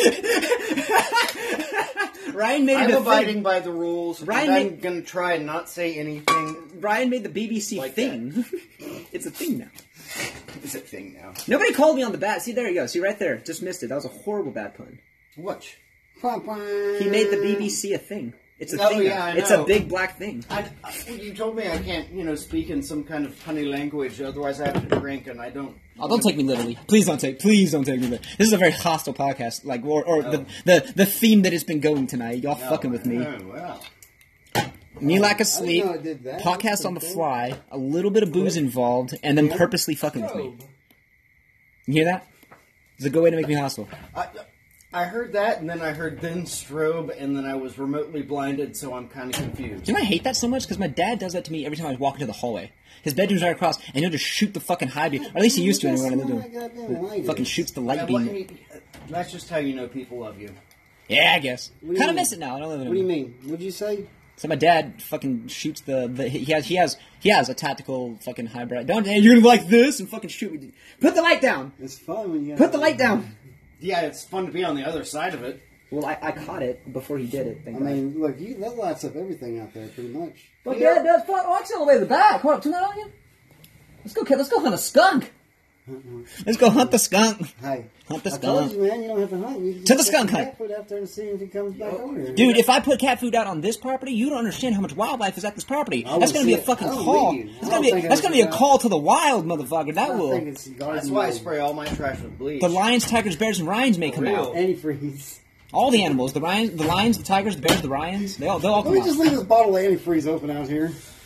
Ryan made I'm it a abiding thing. by the rules. Ryan and I'm made- gonna try and not say anything. Ryan made the B B C Like thing. It's a thing now. It's a thing now. Nobody called me on the bat. See, there you go. See, right there. Just missed it. That was a horrible bad pun. What? He made the B B C a thing. It's a Oh, thing. yeah, now. I It's a know. big black thing. I, I- you told me I can't, you know, speak in some kind of funny language, otherwise I have to drink, and I don't. Oh, don't take me literally. Please don't take. Please don't take me literally. This is a very hostile podcast. Like, or, or the, the the theme that has been going tonight. Y'all fucking with me. Oh, well. Me like I asleep. didn't know it did that. Podcast That's on the pretty fly. A little bit of booze involved, and then purposely fucking with me. You hear that? It's a good way to make me hostile. I, I heard that, and then I heard then strobe, and then I was remotely blinded, so I'm kind of confused. Do you know I hate that so much? Because my dad does that to me every time I walk into the hallway. His bedroom's right across, and he'll just shoot the fucking high beam. Or at least he used to anyway. When I lived with him. Fucking shoots the light Yeah, well, beam. he- that's just how you know people love you. Yeah, I guess. What do you Kind of mean? miss it now. I don't live in What do you it. mean? What'd you say? So my dad fucking shoots the, the he has he has he has a tactical fucking hybrid. Don't hey, you're gonna like this and fucking shoot me. Put the light down. It's fun when you Put the light down. Yeah, it's fun to be on the other side of it. Well, I, I caught it before he did it. I mean, look, you, that lights up everything out there, pretty much. but dad does. Fuck, oh, it's all the way to the back. Hold up, turn that on you. Let's go, kid. Let's go hunt a skunk. Let's go hunt the skunk. Hey, Hunt the I told skunk. you, man, you don't have to hunt. You can To the just skunk put hunt. cat food out there and see if he comes back over here. Dude, if I put cat food out on this property, you don't understand how much wildlife is at this property. I That's will gonna be see a it. fucking I don't call. believe you. I That's don't gonna be think that's it gonna be a was call to the wild, motherfucker. I That don't will. think it's garden That's why I mode. spray all my trash with bleach. The lions, tigers, bears, and Ryans may come real. out. Antifreeze. All the animals, the Ryans, the lions, the tigers, the bears, the Ryans, they all, they'll all Let come me out. just leave this bottle of antifreeze open out here.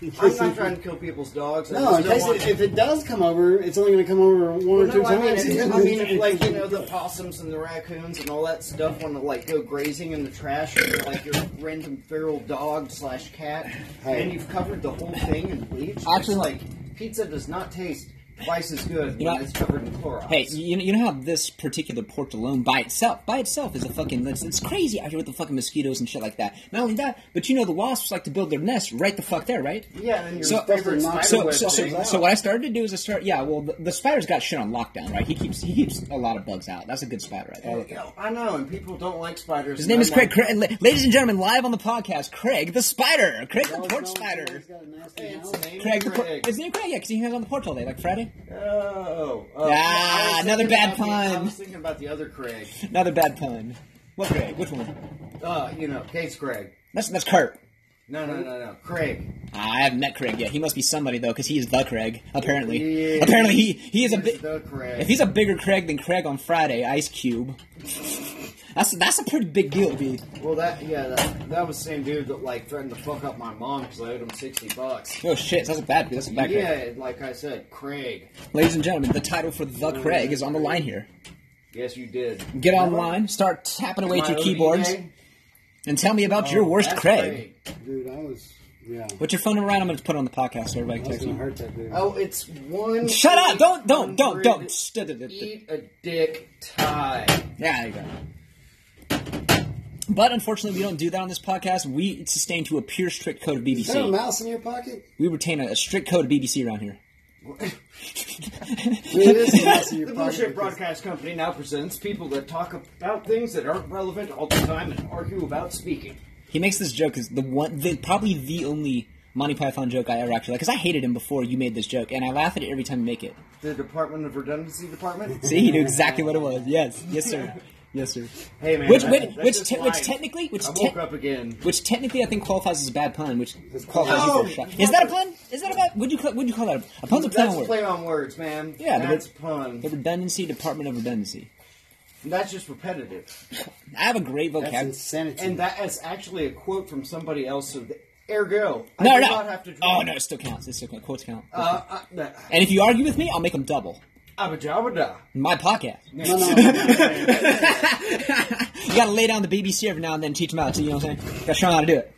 I'm not trying to kill people's dogs. I No, just in don't case want it, if it does come over, it's only going to come over one Well, or two no, I mean, times. if, I mean, if, like, you know, the possums and the raccoons and all that stuff want to, like, go grazing in the trash, or, like, your random feral dog slash cat, Hey. and you've covered the whole thing in bleach, Actually- it's like, pizza does not taste twice as good You when know- it's covered in Clorox. Hey, you know, you know how this particular porch alone, by itself, by itself, is a fucking. It's, it's crazy out here with the fucking mosquitoes and shit like that. Not only that, but you know the wasps like to build their nests right the fuck there, right? Yeah, and your So- favorite so- spider So, web so, so, stays out. so what I started to do is I start. Yeah, well, the, the spider's got shit on lockdown, right? He keeps he keeps a lot of bugs out. That's a good spider, right there. Yo, I know, and people don't like spiders. His and name I'm is Craig. like, Craig. la- Ladies and gentlemen, live on the podcast, Craig the Spider. Craig the Oh, porch no, spider. he's got a nasty Hey, it's house. named Craig the por- Craig. His name Craig, yeah, because he hangs on the porch all day, like Friday. Oh. oh. Ah, I was another thinking bad about the- I pun. was thinking about the other Craig. Another bad pun. What Craig? Which one? Uh, you know, Case Craig. That's that's Kurt. No, no, no, no. Craig. Ah, I haven't met Craig yet. He must be somebody though, because he is the Craig. Apparently, Yeah. apparently he he is a He's bit. the Craig. If he's a bigger Craig than Craig on Friday, Ice Cube. That's that's a pretty big deal, dude. Well, that yeah, that, that was the same dude that like threatened to fuck up my mom because I owed him sixty bucks. Oh shit, that's a bad. That's a bad. Craig. Yeah, like I said, Craig. Ladies and gentlemen, the title for the Craig is on the line here. Yes, you did. Get online, start tapping away at My your O D keyboards, A? and tell me about Oh, your worst that's Craig. Dude, I was, yeah. What's your phone number? Right? I'm going to put it on the podcast so everybody I can was text going to you. hurt that dude. Oh, it's one. Shut up! Don't don't don't don't. eight St- hundred Eat a dick tie. Yeah, there you go. But unfortunately, we don't do that on this podcast. We sustain to a pure strict code of B B Is there a C. mouse in your pocket? We retain a, a strict code of B B C around here. It is a mouse in your The pocket. Bullshit because- Broadcast Company now presents people that talk about things that aren't relevant all the time and argue about speaking. He makes this joke is the one, the, probably the only Monty Python joke I ever actually like. Because I hated him before you made this joke, and I laugh at it every time you make it. The Department of Redundancy Department. See, he knew exactly what it was. Yes, yes, sir, yes, sir. Hey man, Which, that- which, that's which, just te- which life. technically, which, I te- woke up again. which technically I think qualifies as a bad pun. Which qualifies Oh, you for a shot. Is that a pun? Is that a bad? Would you call, would you call that a, a pun's a play That's on a word? play on words, man. Yeah, the that's re- a pun. The redundancy, Department of Redundancy. That's just repetitive. I have a great That's vocabulary. insanity. And that is actually a quote from somebody else. So the, ergo, I No, do no. not have to draw. Oh no, it still counts. It still counts. Quotes count. Uh, uh, uh, And if you argue with me, I'll make them double. abajabada. My podcast. no, no, no, no, no. You gotta lay down the B B C every now and then, teach them how to. You know what I'm saying? Gotta show them how to do it.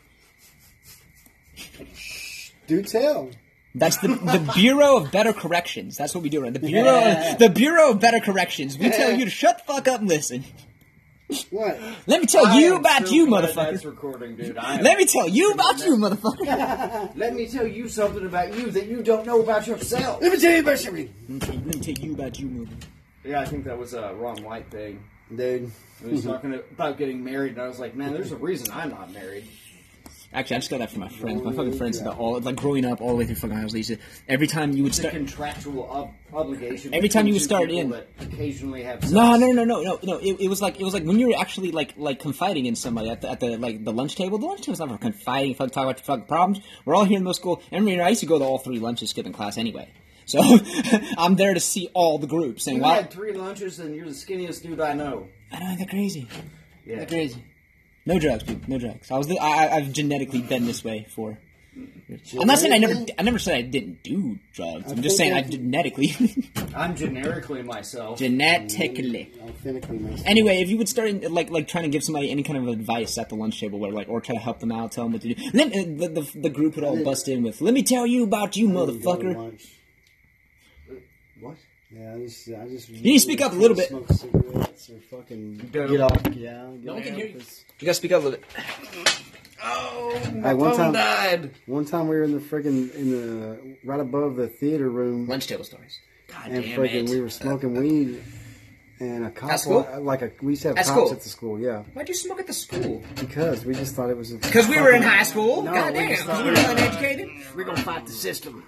Do tell. That's the the Bureau of Better Corrections. That's what we do around the Bureau. Of, the Bureau of Better Corrections. We tell you to shut the fuck up and listen. What? Let me tell I you am about so you, glad That's motherfucker. recording, dude. I am. Let me tell you about you, motherfucker. Let me tell you something about you that you don't know about yourself. Let me tell you about something. Let me tell you about you, motherfucker. Yeah, I think that was a wrong white thing. Dude. He was talking about getting married, and I was like, man, there's a reason I'm not married. Actually, I just got that from my friends. My fucking friends about all like growing up all the way through fucking high school. they used to- Every time you would It's a start. contractual ob- obligation. Every time you would between start two in- people that occasionally have sex. No, no, no, no, no, no. It, it was like it was like when you were actually like like confiding in somebody at the, at the like the lunch table. The lunch table was not for confiding, fuck, talk about your fucking problems. We're all here in middle school, and you know, I used to go to all three lunches, skipping class anyway. So I'm there to see all the groups. And You wow, had three lunches, and you're the skinniest dude I know. I know they're crazy. Yeah. They're crazy. No drugs, people. No drugs. I was. The, I, I've genetically been this way for. I'm not saying I never. I never said I didn't do drugs. I'm just saying I genetically. I'm generically myself. genetically. Authentically myself. Anyway, if you would start in, like like trying to give somebody any kind of advice at the lunch table, where like or try to help them out, tell them what to do, then uh, the, the the group would all bust in with, "Let me tell you about you, motherfucker." Lunch. What? Yeah, I just, I just. You need to speak up a little bit. Smoke cigarettes or fucking Dope. get off. Yeah, get No one off can hear you. this. You gotta speak up a little bit. Oh, my Hey, one phone time- died. One time we were in the friggin' in the right above the theater room, Lunch table stories. God and damn friggin' it. we were smoking weed, and a cop At school? wa- like a we used to have At cops school? at the school, yeah, Why'd you smoke at the school? because we just thought it was Because we were in high school. No, God we damn. just Because thought we were we were- uneducated. We're gonna fight the system.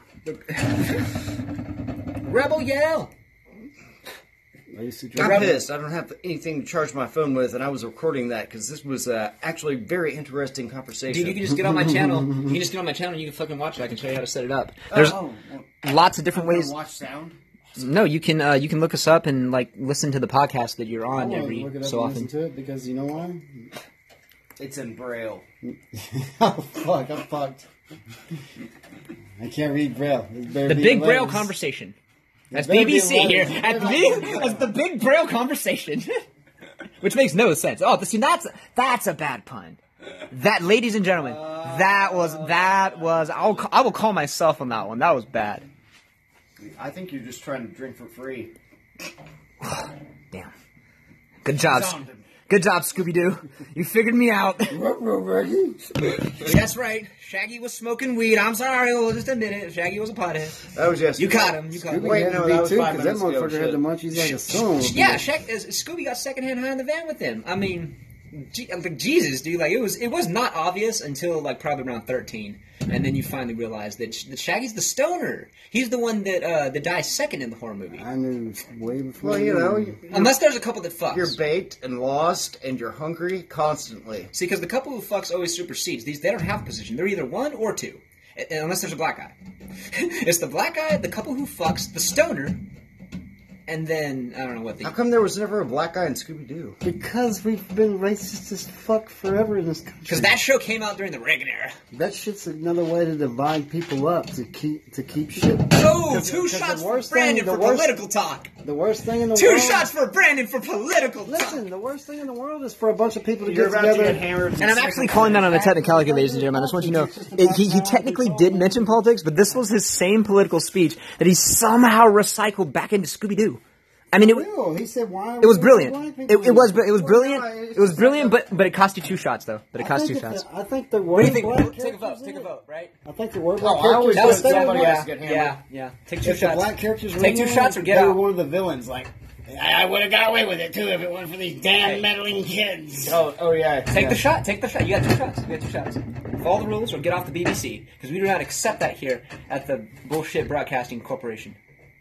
Rebel yell. I used to I'm drink. pissed. I don't have anything to charge my phone with, and I was recording that because this was uh, actually a very interesting conversation. Dude, you can just get on my channel. You can just get on my channel and you can fucking watch it. I can show you how to set it up. There's oh, lots of different oh, ways. watch sound. No, you can uh, you can look us up and like listen to the podcast that you're I on wanna every look it up so and often. listen to it because you know why? It's in braille. Oh fuck, I'm fucked. I can't read Braille. The Big Braille Conversation. That's B B C here. At the big, that's the Big Braille Conversation. Which makes no sense. Oh, see, that's that's a bad pun. That, ladies and gentlemen, that was that was. I'll I will call myself on that one. That was bad. I think you're just trying to drink for free. Damn. Good job. Good job, Scooby-Doo. You figured me out. That's right. Shaggy was smoking weed. I'm sorry. We'll just admit it. Shaggy was a pothead. That was yesterday. You caught him. You caught him. Wait, no, that was five Because that minutes ago. motherfucker had the munchies like a son. Yeah, Shag, uh, Scooby got secondhand high in the van with him. I mean, G- like, Jesus, dude. Like, it was it was not obvious until, like, probably around thirteen. And then you finally realize that, Sh- that Shaggy's the stoner. He's the one that uh, that dies second in the horror movie. I knew way before. Well, you know, you- Unless there's a couple that fucks. You're baked and lost, and you're hungry constantly. See, because the couple who fucks always supersedes. These They don't have a position. They're either one or two. Uh, Unless there's a black guy. It's the black guy, the couple who fucks, the stoner, and then, I don't know what the... How come there was never a black guy in Scooby-Doo? Because we've been racist as fuck forever in this country. Because that show came out during the Reagan era. That shit's another way to divide people up to keep to keep shit. Oh, 'Cause- two 'cause shots the for worst Brandon thing, for the worst, political talk. The worst thing in the Two world. shots for Brandon for political talk. Listen, the worst thing in the world is for a bunch of people to You're get about together. to get hammered. And I'm actually calling that on a technicality, ladies and gentlemen. I just want you to know, it, he, he technically did mention politics, but this was his same political speech that he somehow recycled back into Scooby-Doo. I mean, it, was- No, he said why. it was brilliant. black It, people it was in it was Well, brilliant. no, it's It was just brilliant, like but but it cost you two shots though. But it I cost think two if shots. the- I think there were. What do you think? black Take a characters vote. in Take a it. vote. Right? I think there were Oh, black I always characters. thought in it. somebody yeah, else get hammered. yeah, yeah. Take two If the shots. black characters were Take in two there, shots or get they out. were one of the villains. Like I would have got away with it too if it wasn't for these damn meddling kids. Oh, oh yeah. Take yeah. the shot. Take the shot. You got two shots. You got two shots. Follow the rules or get off the B B C because we do not accept that here at the Bullshit Broadcasting Corporation.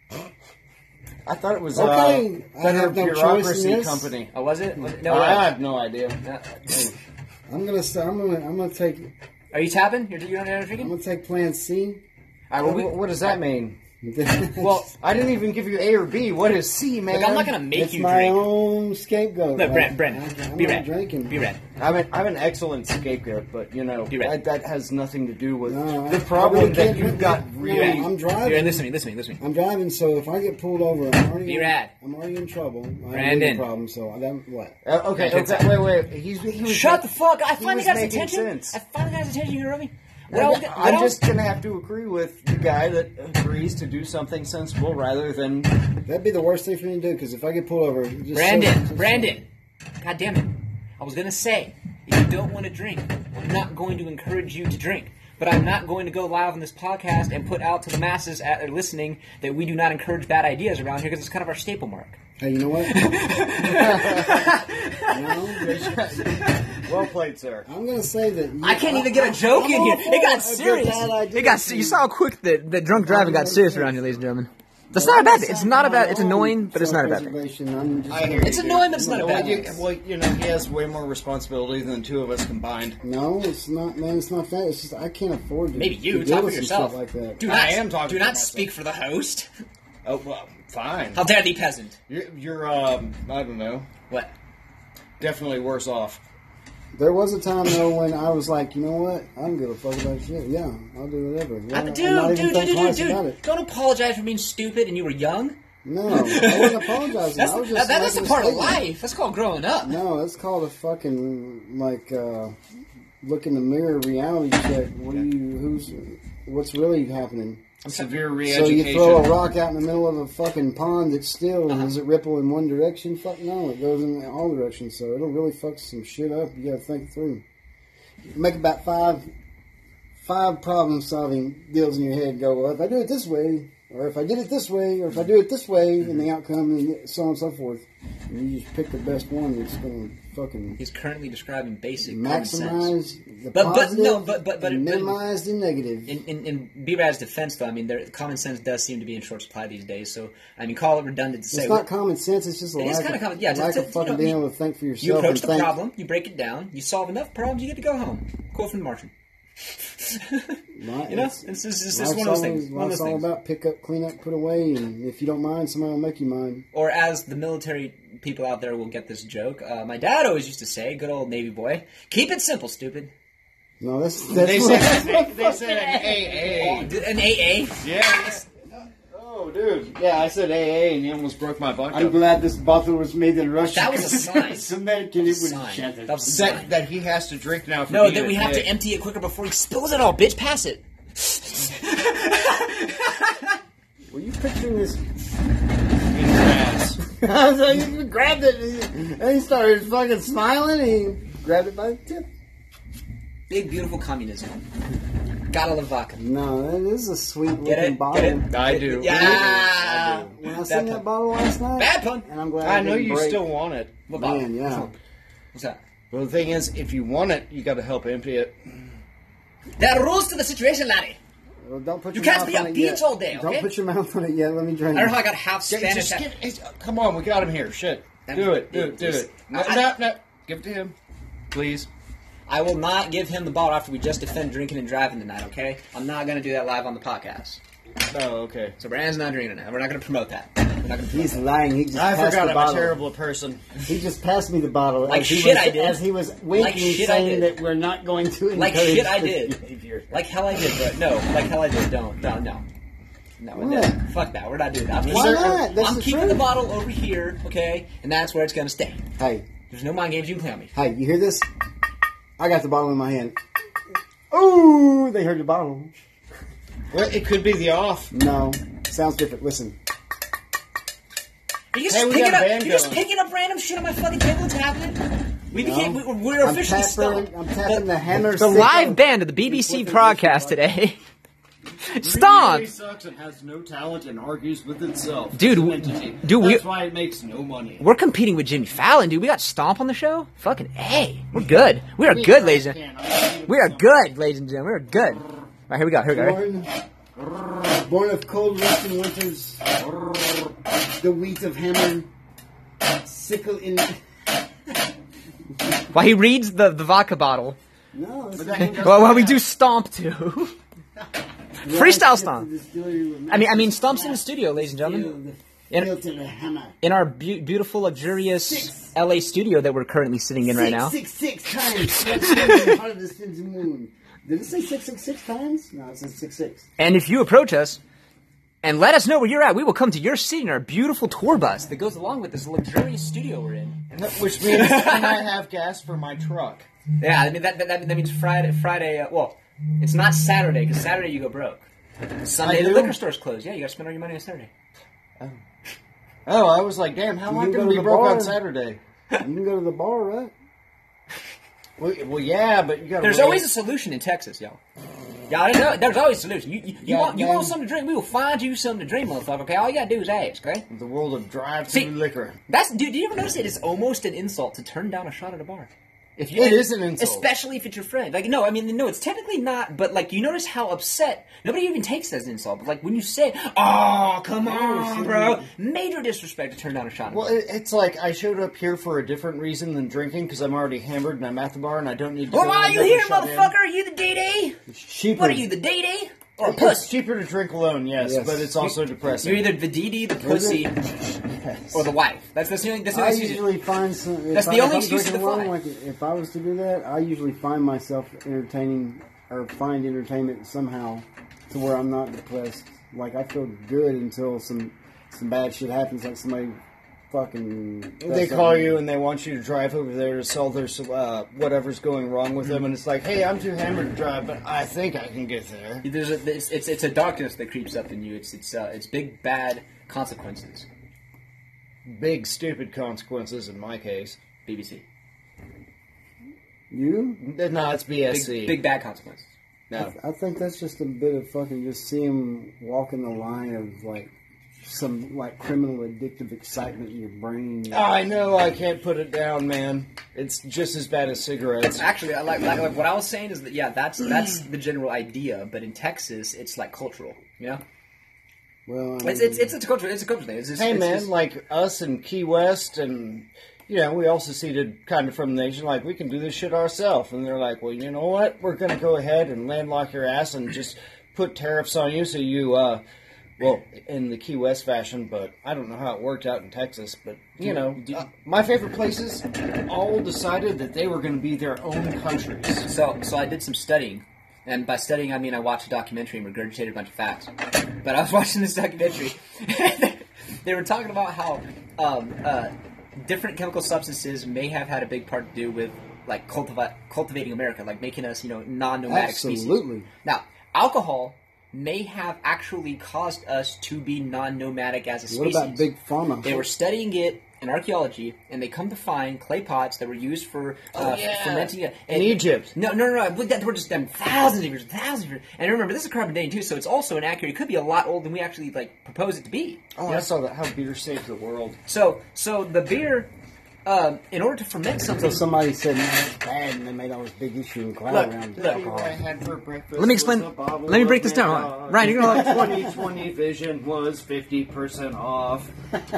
I thought it was Okay, uh, I Better have no choice Bureaucracy in this. Company. Oh, was it? Was it? No. I uh, have no idea. uh, I'm gonna. st- I'm gonna. I'm gonna take. Are you tapping? You're, you're not I'm drinking? gonna take Plan C. All right, well, what, what does that mean? well, Well, I didn't even give you A or B. What is C, man? Look, I'm not gonna make it's you my drink. own scapegoat. Look, Like, Brent, Brent, I- I'm be not red. drinking. Be red. I'm an, I'm an excellent scapegoat, but you know Be red. that, that has nothing to do with No, I- the I problem really that can't you've drink got. that. Really, No, Be I'm red. driving. Be red. Listen to me. Listen to me. Listen to me. I'm driving, so if I get pulled over, I'm already. Be in, rad. I'm already in trouble. I have a Brandon. legal problem. So I don't what. Uh, okay, Take okay, wait, wait. He's, he was Shut the fuck! I he finally was got his making attention. sense. I finally got his attention. You heard me. What I'm, I was gonna- what I'm I was- just gonna have to agree with the guy that agrees to do something sensible rather than. That'd be the worst thing for me to do because if I get pulled over, just Brandon, so- just- Brandon. God damn it. I was going to say, if you don't want to drink, I'm not going to encourage you to drink. But I'm not going to go live on this podcast and put out to the masses at, or listening that we do not encourage bad ideas around here because it's kind of our staple mark. Hey, you know what? no, Well played, sir. I'm gonna say that. I can't even get a joke I'm in all here. for It got a serious. good bad idea. It got. You saw how quick that, that drunk driving got serious around here, ladies and gentlemen. That's not a bad thing. It's not a bad. It's annoying, but it's not a bad thing. Self-preservation, I'm just I hear gonna- It's you, dude. annoying, but it's not a well, bad you, thing. well, you know, he has way more responsibility than the two of us combined. No, it's not, man. It's not that. It's just I can't afford to. Maybe you to talk deal for with some yourself. shit like that. Do I not, am talking Do for not myself. speak for the host. Oh, well, fine. How dare thee, peasant? You're, you're um, I don't know, What? definitely worse off. There was a time though when I was like, you know what? I don't give a fuck about shit. Yeah, I'll do whatever. Yeah, Uh, I'm dude, not dude, even dude, think dude, twice dude, about dude. it. Don't apologize for being stupid and you were young. No, I wasn't apologizing. That's, I was that, just that's a making part of statement. life. That's called growing up. No, it's called a fucking like uh, look in the mirror reality check. What do you? Who's? What's really happening? Severe So re-education. you throw a rock out in the middle of a fucking pond that's still, Uh-huh. and does it ripple in one direction? Fuck no, it goes in all directions. So it'll really fuck some shit up. You gotta think through. Make about five, five problem-solving deals in your head. Go, well, if I do it this way, or if I did it this way, or if I do it this way, and the outcome, and so on and so forth. And you just pick the best one that's gonna fucking He's currently describing basic common sense. maximize the But- but- positive no, but- but- but- and but- minimize the negative. In, in, in B-Rad's defense, though, I mean, there, common sense does seem to be in short supply these days. So, I mean, call it redundant to say. It's not common sense. It's just a It is lack, kinda of, common- yeah, lack to- of to- fucking you know, being you- able to think for You yourself. approach and the think, problem, you break it down, you solve enough problems, you get to go home. Quote from The Martian. Right, You know, it's- it's, it's, it's, Life's it's one of those all- things. One of Life's those all things. about pick up, clean up, put away, and if you don't mind, somebody will make you mind. Or as the military people out there will get this joke, uh, my dad always used to say, good old Navy boy, keep it simple, stupid. No, that's that's They what- said, they said an A A. An A A? Yeah. Oh, dude. Yeah, I said A A, and you almost broke my vodka. I'm glad this bottle was made in Russia. That was a sign. It's American, it would Sign. shatter. That was a sign. that, that he has to drink now. For No, me that we have admit. to empty it quicker before he spills it all, bitch. Pass it. Were you picturing this? In his ass. So he grabbed it and he started fucking smiling. And he grabbed it by the tip. Big, beautiful communism. Gotta love vodka. No, that is a sweet Get looking it? bottle. Get it? I do. Yeah. When I Bad seen pun. that bottle last night, Bad pun. and I'm glad I I know didn't you break. still want it. What bottle? Man, yeah. What's that? Well, the thing is, if you want it, you got to help empty it. There are rules to the situation, laddie. Well, don't put You your can't mouth be on a it beach yet. all day, okay? Don't put your mouth on it yet. Let me drink I don't it. know how I got half Yeah, Spanish. just give, it's, come on, we got him here. Shit. Do it. Do it. Do it. No, I- no, no. Give it to him. Please. I will not give him the bottle after we just defend drinking and driving tonight, okay? I'm not going to do that live on the podcast. Oh, okay. So Brandon's not drinking it. We're not going to promote that. We're not going to He's lying. He just I passed forgot the I'm bottle. a terrible person. He just passed me the bottle. Like as he shit was, I did. As he was winking, Like shit I saying did. that we're not going to encourage Like shit I this did. behavior. Like hell I did, but no. Like hell I did. Don't. No, no. No, What? no. Fuck that. We're not doing that. I'm, Why not? That's I'm the keeping truth. the bottle over here, okay? And that's where it's going to stay. Hey, There's no mind games you can play on me. hey, you hear this? I got the bottle in my hand. Ooh, they heard the bottle. Well, it could be the off. No, sounds different. Listen. Are you just Hey, we picking got a up? band You're just going. picking up random shit on my fucking table. What's happening? We No. became. We, we're I'm officially tapping, stuck. I'm tapping the hammer. The live band of the B B C broadcast today. Stomp! sucks and has no talent and argues with itself. Dude, It's an we- entity. dude, we- That's why it makes no money. We're competing with Jimmy Fallon, dude. We got Stomp on the show. Fucking hey, we're good. We are good, ladies. and We are good, ladies and gentlemen. We are good. All right, here we go. Here we go. Born, born of cold winds and winters, the wheat of hammer, sickle in. While he reads the, the vodka bottle, No, it's well, while we do Stomp too. Freestyle stomp. I mean, I mean, Stomp's in the studio, ladies and gentlemen. In, in our bu- beautiful, luxurious Six. L A studio that we're currently sitting in right now. Six, six, six times. Heart of the sins and moon. Did it say six, six, six times? No, it says six, six. And if you approach us and let us know where you're at, we will come to your city in our beautiful tour bus that goes along with this luxurious studio we're in. Which means can I have gas for my truck? Yeah, I mean that that, that, that means Friday. Friday. Uh, well, it's not Saturday because Saturday you go broke. Sunday I the do? liquor stores closed. Yeah, you got to spend all your money on Saturday. Oh, I was like, damn, how am I can going go to to be the broke bar. on Saturday? You can go to the bar, right? Well, well yeah, but you got to. There's always a solution in Texas, y'all. Y'all, there's, there's always a solution. You, you, you Yeah, want you man. want something to drink? We will find you something to drink, motherfucker. Okay, all you gotta do is ask. Okay. the world of drive-through See- liquor. That's dude. Did you ever notice it is almost an insult to turn down a shot at a bar? If you, It is an insult. especially if it's your friend. Like, no, I mean, no, it's technically not. But like, you notice how upset nobody even takes it as an insult. But like when you say, "Oh, come on, bro," major disrespect to turn down a shot. At Well, a bar. it, it's like I showed up here for a different reason than drinking because I'm already hammered and I'm at the bar and I don't need to. Well, go why are and you get here, a shot in. motherfucker? Are you the D D? Cheaper. What are you, the D D or a It's puss? cheaper to drink alone, yes, Yes. but it's also depressing. You're either the D D, the pussy, or the wife. That's that's the only. That's the I only usually find some. If That's I, the only if I'm excuse to drinking alone, defy. like, if I was to do that, I usually find myself entertaining or find entertainment somehow to where I'm not depressed. Like I feel good until some some bad shit happens, like somebody fucking. They call you and they want you to drive over there to sell their uh, whatever's going wrong with them, and it's like, hey, I'm too hammered to drive, but I think I can get there. There's a, it's, it's it's a darkness that creeps up in you. It's it's uh, it's big bad consequences. Big stupid consequences in my case. B B C. You? No, it's B S Big, C. big bad consequences. No. I think that's just a bit of fucking just see him walking the line of like some like criminal addictive excitement in your brain. I know I can't put it down, man. It's just as bad as cigarettes. Actually, I like, like like what I was saying is that yeah, that's that's the general idea. But in Texas, it's like cultural. You know, Well, I it's it's it's, it's a cultural it's a cultural thing. It's just, Hey, it's man, just- like us in Key West, and you know, we all seceded kind of from the nation. Like, we can do this shit ourselves, and they're like, well, you know what? We're going to go ahead and landlock your ass and just put tariffs on you, so you uh, Well, in the Key West fashion, but I don't know how it worked out in Texas. But, you know, uh, my favorite places all decided that they were going to be their own countries. So, so I did some studying. And by studying, I mean I watched a documentary and regurgitated a bunch of facts. But I was watching this documentary. They were talking about how um, uh, different chemical substances may have had a big part to do with, like, cultiva- cultivating America, like making us, you know, non-nomadic species. Absolutely. Now, alcohol may have actually caused us to be non-nomadic as a species. What about Big Pharma? They were studying it in archaeology, and they come to find clay pots that were used for uh, Oh, yeah. fermenting it. In Egypt. No, no, no, no. That were just them thousands of years, thousands of years. And remember, this is carbon dating too, so it's also inaccurate. It could be a lot older than we actually like propose it to be. Oh, You know? I saw that. How beer saved the world. So, so the beer, um, in order to ferment So something. somebody said, no, it's bad, and they made all this big issue and crowd Look, around look. alcohol. had for breakfast. Let me explain- let me break this down. Ryan, you're gonna- twenty twenty vision was fifty percent off.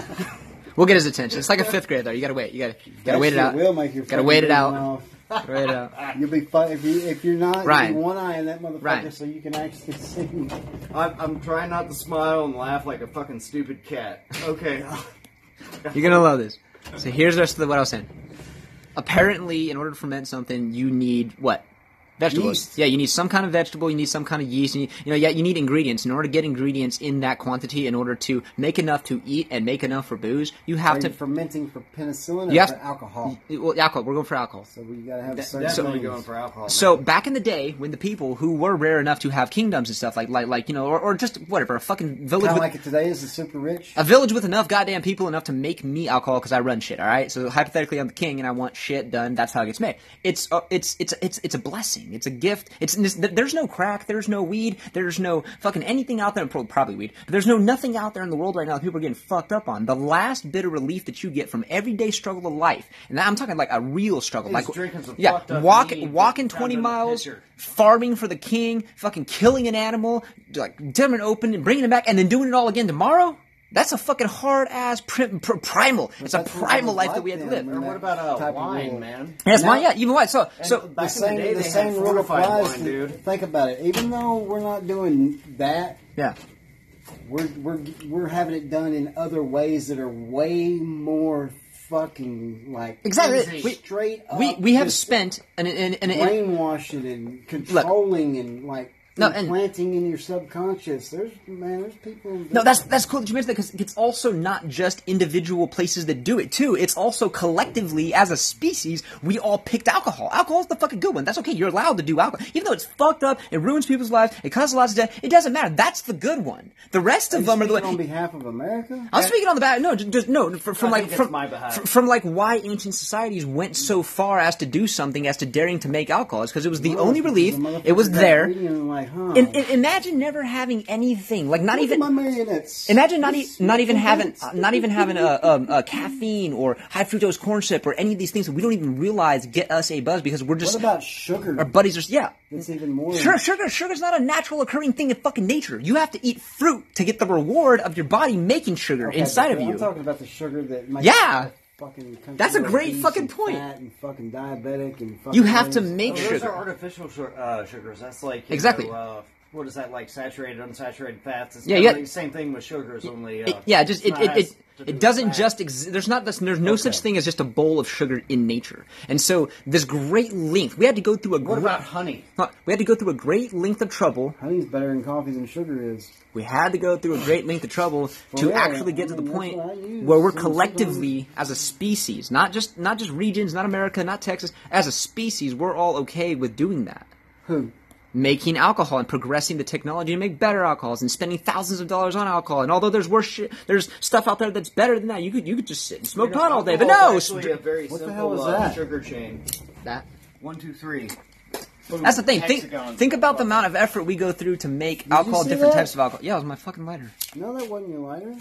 We'll get his attention. It's like a fifth grade, though. You gotta wait. You gotta, you gotta wait it out. Will make your Gotta wait it fucking out. mouth. Wait it out. You'll be fine if you if you're not. Ryan. You'll be one eye in that motherfucker, Ryan. so you can actually see. I'm, I'm trying not to smile and laugh like a fucking stupid cat. Okay. You're gonna love this. So here's the rest of what I was saying. Apparently, in order to ferment something, you need what? Vegetables. Yeast. Yeah, you need some kind of vegetable. You need some kind of yeast. You, need, you know, yeah, you need ingredients. In order to get ingredients in that quantity, in order to make enough to eat and make enough for booze, you have Are to. you fermenting for penicillin or You have- for alcohol? Well, alcohol. We're going for alcohol. So we gotta have a De- certain. definitely things. going for alcohol. So back in the day, when the people who were rare enough to have kingdoms and stuff like, like, like you know, or, or just whatever, a fucking village Kind with of like it today is the super rich. a village with enough goddamn people enough to make me alcohol because I run shit. All right, so hypothetically, I'm the king and I want shit done. That's how it gets made. It's uh, it's it's it's it's a blessing. It's a gift. It's there's no crack. There's no weed. There's no fucking anything out there. Probably weed. But there's no nothing out there in the world right now that people are getting fucked up on. The last bit of relief that you get from everyday struggle of life, and I'm talking like a real struggle, Is like drinking some yeah, fucked up walk mead walking down twenty to the miles. pitcher. Farming for the king, fucking killing an animal, like tearing it open and bringing it back, and then doing it all again tomorrow. That's a fucking hard ass pr- pr- primal. It's a that's what primal it was life like that we had to then, live. Or man. what about uh, Type of wine, rule. man? That's Now- why, yeah, even why. So, And so back The in same, the day, the they same had rule fortified applies. wine, to- dude. Think about it. Even though we're not doing that, yeah, we're we're we're having it done in other ways that are way more fucking like exactly. easy, We straight up. we we have just spent an an, an, an, brainwashing and controlling and like No, and- implanting in your subconscious. There's man, there's people. No, that's that's cool that you mentioned that because it's also not just individual places that do it too. It's also collectively as a species, we all picked alcohol. Alcohol's the fucking good one. That's okay. You're allowed to do alcohol, even though it's fucked up. It ruins people's lives. It causes lots of death. It doesn't matter. That's the good one. The rest Are of you them are the speaking on way. behalf of America. I'm speaking on the back. No, just, just no. From, from I like think from it's my behalf. fr- from like why ancient societies went so far as to do something as to daring to make alcohol is because it was the Well, only because relief. the motherfucker It was got there. greedy and like, huh. And, and imagine never having anything like not Look even. at my marionettes. Imagine not, e- This- not even having this- uh, not even having a, um, a caffeine or high fructose corn syrup or any of these things that we don't even realize get us a buzz because we're just What about sugar? our buddies are yeah. That's even more. Sure, sugar sugar's not a natural occurring thing in fucking nature. You have to eat fruit to get the reward of your body making sugar Okay, inside but of you. I'm talking about the sugar that makes Yeah. the fucking country That's a great obese fucking and point. Fat and fucking diabetic and fucking You have to things. make Oh, those sugar. are artificial su- uh, sugars. That's like you Exactly. know, uh, what is that like? Saturated, unsaturated fats. It's Yeah, kinda yeah. like the same thing with sugars. Only uh, It- yeah, just it not it, has it, to do it with doesn't fat. just exist. There's not this, there's no such Okay. thing as just a bowl of sugar in nature. And so this great length, we had to go through a What gr- about honey? Huh, we had to go through a great length of trouble. Honey's better in coffee than sugar is. We had to go through a great length of trouble to real. actually get to I the mean, point that's what I use. where we're Some- collectively, as a species, not just not just regions, not America, not Texas, as a species, we're all okay with doing that. Who? Making alcohol and progressing the technology to make better alcohols and spending thousands of dollars on alcohol. And although there's worse shit, there's stuff out there that's better than that. You could you could just sit and smoke You know, pot all day, but alcohol no, is actually a very What the simple hell is uh, that? sugar chain. that. One, two, three. Boom. That's the thing. Think Hexagons. think about the amount of effort we go through to make you alcohol, see different that? types of alcohol. Yeah, it was my fucking lighter. No, that wasn't your lighter.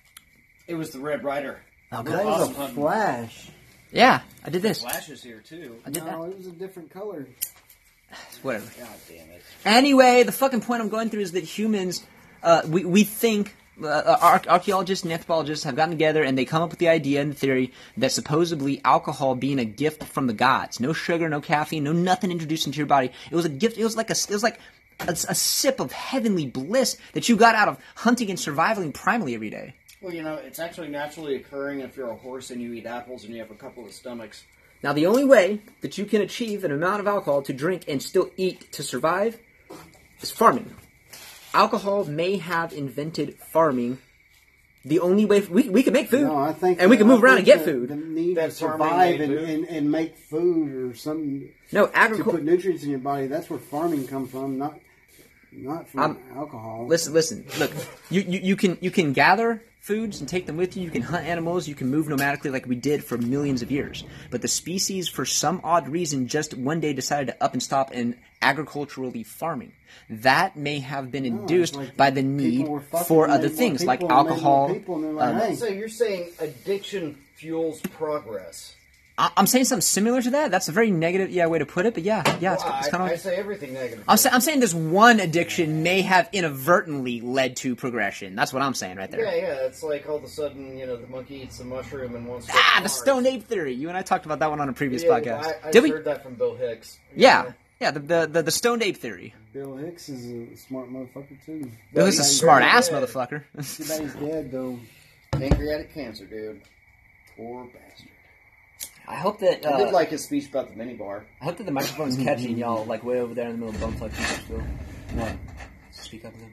It was the Red Rider. Oh, We're That was awesome a hunting. flash. Yeah, I did this. Flash is here too. I did that. No, it was a different color. Whatever. God damn it. Anyway, the fucking point I'm going through is that humans, uh, we we think uh, ar- archaeologists and anthropologists have gotten together and they come up with the idea and the theory that supposedly alcohol being a gift from the gods, no sugar, no caffeine, no nothing introduced into your body. It was a gift. It was like a it was like a, a sip of heavenly bliss that you got out of hunting and surviving primally every day. Well, you know, it's actually naturally occurring if you're a horse and you eat apples and you have a couple of stomachs. Now, the only way that you can achieve an amount of alcohol to drink and still eat to survive is farming. Alcohol may have invented farming. The only way we we can make food, No, I think and we can move I around and think get the- food. The need That to survive farming and, made food. and, and make food or something No, to put agriculture. nutrients in your body. That's where farming comes from, not not from Um, alcohol. Listen, listen. Look, you, you you can you can gather foods and take them with you. You can hunt animals. You can move nomadically like we did for millions of years. But the species, for some odd reason, just one day decided to up and stop in agriculturally farming. That may have been induced like by the people need were fucking for and other made more things like people and made more alcohol. people, and they're like, um, hey, So you're saying addiction fuels progress? I- I'm saying something similar to that. That's a very negative, yeah, way to put it. But yeah, yeah, it's, Well, it's I, kind of. I say everything negative. I'm, sa- I'm saying this one addiction may have inadvertently led to progression. That's what I'm saying right there. Yeah, yeah. It's like all of a sudden, you know, the monkey eats the mushroom and wants to. go to Ah, the Mars. stone ape theory. You and I talked about that one on a previous Yeah, podcast. I, I Did we? heard that from Bill Hicks. Yeah, yeah. The the the, the stoned ape theory. Bill Hicks is a smart motherfucker too. Bill Hicks is a he's smart very ass dead. motherfucker. Too bad he's dead though. Pancreatic cancer, dude. Poor bastard. I hope that I did uh, like his speech about the minibar. I hope that the microphone's catching y'all like way over there in the middle of Bumfuck Petersville. What? Speak up a little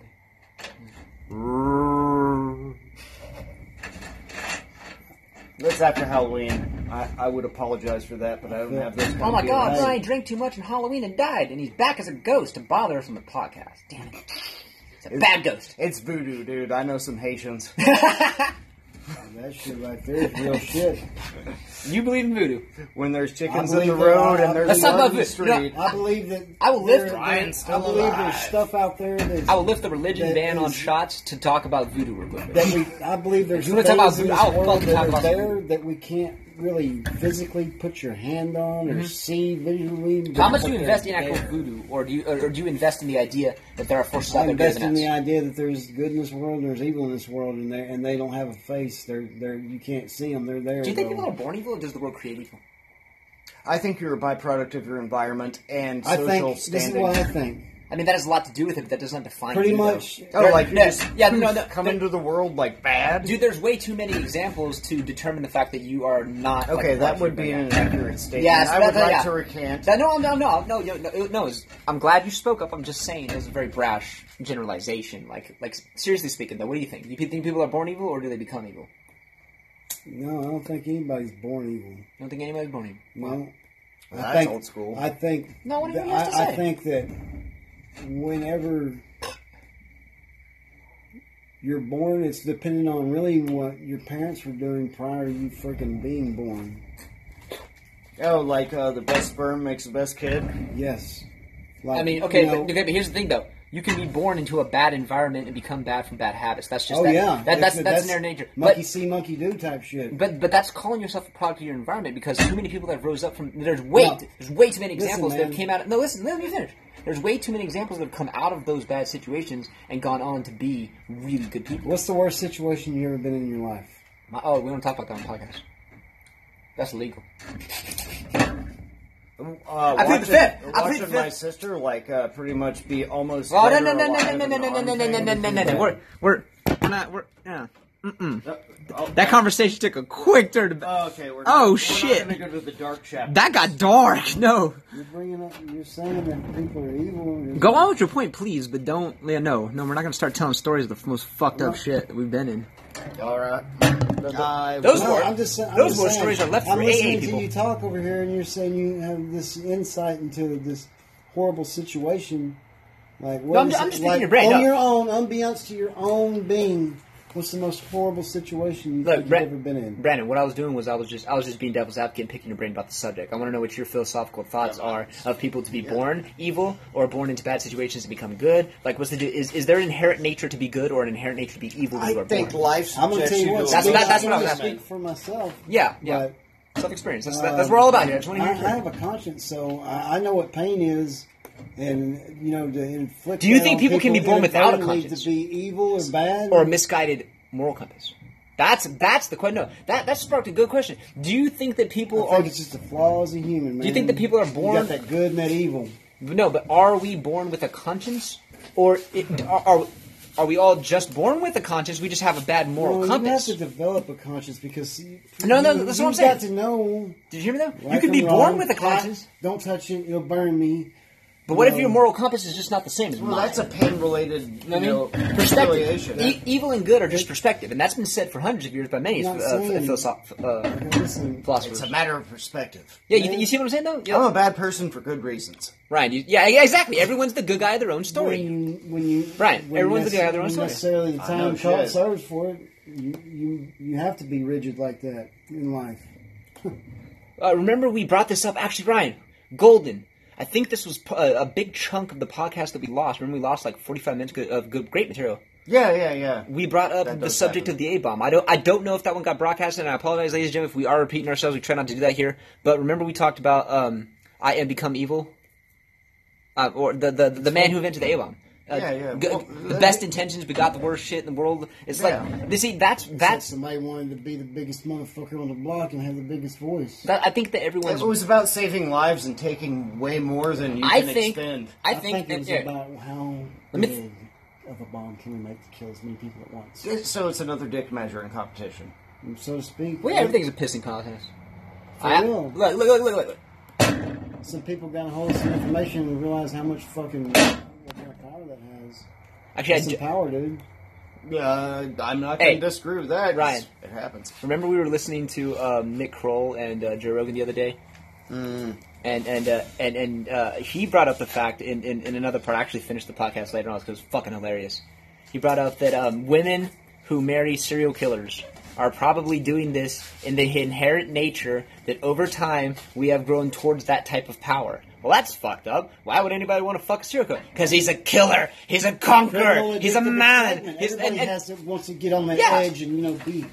bit. That's after Halloween. I, I would apologize for that, but I don't have those kind Oh of my God! feelings. Brian drank too much on Halloween and died, and he's back as a ghost to bother us on the podcast. Damn it! It's a bad ghost. It's voodoo, dude. I know some Haitians. That shit right there is real shit. You believe in voodoo? When there's chickens I in the believe that- road I- and there's Let's blood talk in about the voodoo. street. I believe that I will lift- there- Ryan's I still believe alive. there's stuff out there that I will lift the religion that ban on is- shots to talk about voodoo real quick. that we. I believe there's If you wanna talk about things in voodoo, this I'll world fucking that talk are about there voodoo. that we can't really physically put your hand on or see visually. How much but do you they're invest in actual there. voodoo, or do you, or, or do you invest in the idea that there are forces I out there greater invest than in the us? idea that there's good in this world and there's evil in this world, and they and they don't have a face. They're they're you can't see them. They're there. Do you think though. people are born evil, or does the world create evil? I think you're a byproduct of your environment and I social think standing. this is what I think. I mean, that has a lot to do with it, but that doesn't define Pretty you, though. much. Oh, like you No, just yeah, no, no, come no. into the world like bad? Dude, there's way too many examples to determine the fact that you are not. Okay, like, that like would you be right an now. inaccurate statement. Yes, I that- would that- like yeah. to recant. That- no, no, no, no, no, no, no. it's- I'm glad you spoke up. I'm just saying it was a very brash generalization. Like, like seriously speaking, though, what do you think? Do you think people are born evil, or do they become evil? No, I don't think anybody's born evil. You don't think anybody's born evil? No. I That's think, old school. I think. No, what do you that- have to I, say? I think that whenever you're born, it's depending on really what your parents were doing prior to you freaking being born. Oh, like uh, the best sperm makes the best kid? Yes. Like, I mean, okay, you know, but, okay, but here's the thing, though. You can be born into a bad environment and become bad from bad habits. That's just oh that, yeah, that, that's It's- that's, in their nature. Monkey But see, monkey do type shit. But but that's calling yourself a product of your environment, because too many people that rose up from there's way Well, there's way too many listen, examples that man. came out. No, listen, let me finish. There's way too many examples that have come out of those bad situations and gone on to be really good people. What's the worst situation you ever been in in your life? My, oh, we don't talk about that on the podcast. That's illegal. Uh, I plead the watching- fifth. I plead Watching the my fifth. sister, like, uh, pretty much be almost. Oh no dead no or no no no alive no no and no no no no no no no no no. We're we're we're not we're yeah. Oh, That conversation took a quick turn. To, oh, okay, we're Oh, we're shit. not going to go to the dark chapter. that got dark. No. You're bringing up. You're saying that people are evil. Go on with your point, please, but don't. Yeah, no, no, we're not going to start telling stories of the most fucked up shit that we've been in. All right. I Those will- No, were- I'm just, I'm those just were saying, stories are left I'm for A A listening people. to you talk over here, and you're saying you have this insight into this horrible situation. Like, what No, I'm is ju- I'm it- just picking like, your brain on up. your own, unbeknownst to your own being. What's the most horrible situation you Look, think you've Brad- ever been in? Brandon, what I was doing was I was just I was just being devil's advocate and picking your brain about the subject. I want to know what your philosophical thoughts are of people to be born evil or born into bad situations to become good. Like, what's the do? Is is there an inherent nature to be good or an inherent nature to be evil when I you are think born? life I'm gonna subjects tell you you what. to That's- speak- that- that's I'm what I gonna was asking. speak for myself. Yeah, yeah. But, Self experience. That's that, that's what we're all about here. I just want to I, hear. I your have a conscience, so I, I know what pain is, and you know to inflict. Do you that think on people can be born without a inadvertently conscience? To be evil or bad, or a misguided moral compass. That's that's the question. No, that that sparked a good question. Do you think that people I are? think it's just the flaws of human. Man. Do you think that people are born- You got that good and that evil. No, but are we born with a conscience, or it, are, are are we all just born with a conscience? We just have a bad moral well, compass. You have to develop a conscience because you, No, no, you, that's you what I'm saying. got to know. Did you hear me though? Right You could from be born wrong. with a conscience. Don't touch it; it'll burn me. But what if No. your moral compass is just not the same as Well, mine? that's a pain-related, you I mean, know, perspective. affiliation. E- evil and good are just perspective, and that's been said for hundreds of years by many uh, I'm not saying- philosoph- uh, Listen, philosophers. It's a matter of perspective. Yeah, you, you see what I'm saying, though? Yeah. I'm a bad person for good reasons. Ryan, you, yeah, yeah, exactly. Everyone's the good guy of their own when story. you, when you, Right. when Everyone's the guy of their own when story. necessarily the I time know called shit. serves for it. You, you you have to be rigid like that in life. Uh, remember, we brought this up. Actually, Ryan, Golden. I think this was p- a, a big chunk of the podcast that we lost. Remember, we lost like forty-five minutes of good, great material. Yeah, yeah, yeah. We brought up That the does subject happen. of the A-bomb. I don't, I don't know if that one got broadcasted, and I apologize, ladies and gentlemen, if we are repeating ourselves. We try not to do that here. But remember, we talked about um, I Am Become Evil? Uh, or the, the, the man who invented the A-bomb. Uh, Yeah, yeah. g- Well, the uh, best intentions begot the worst shit in the world. It's Yeah. like, you see, that's, That's that's, somebody wanted to be the biggest motherfucker on the block and have the biggest voice. that, I think that everyone's... It was about saving lives and taking way more than you I can think, expend. I I think, think it and- was yeah. about how Let me big th- of a bomb can we make to kill as many people at once, So it's another dick measuring competition. so to speak. Well, yeah, everything's a pissing contest. For I, real. look, look, look, look, look. Some people got a hold of some information and realize how much fucking what kind of power that has. Actually, I That's do, some power, dude. Uh, I'm not Hey, going to disagree with that. 'cause Ryan. It happens. remember we were listening to um, Nick Kroll and uh, Joe Rogan the other day? Mm. And and uh, and and uh, he brought up the fact in, in, in another part. I actually finished the podcast later on because it was fucking hilarious. He brought up that um, women who marry serial killers are probably doing this in the inherent nature that over time we have grown towards that type of power. Well, that's fucked up. Why would anybody want to fuck a serial killer? Because he's a killer. He's a conqueror. Criminal He's a addictive man. excitement. He's, Everybody and, and, has to wants to get on that Yeah. edge and you know be.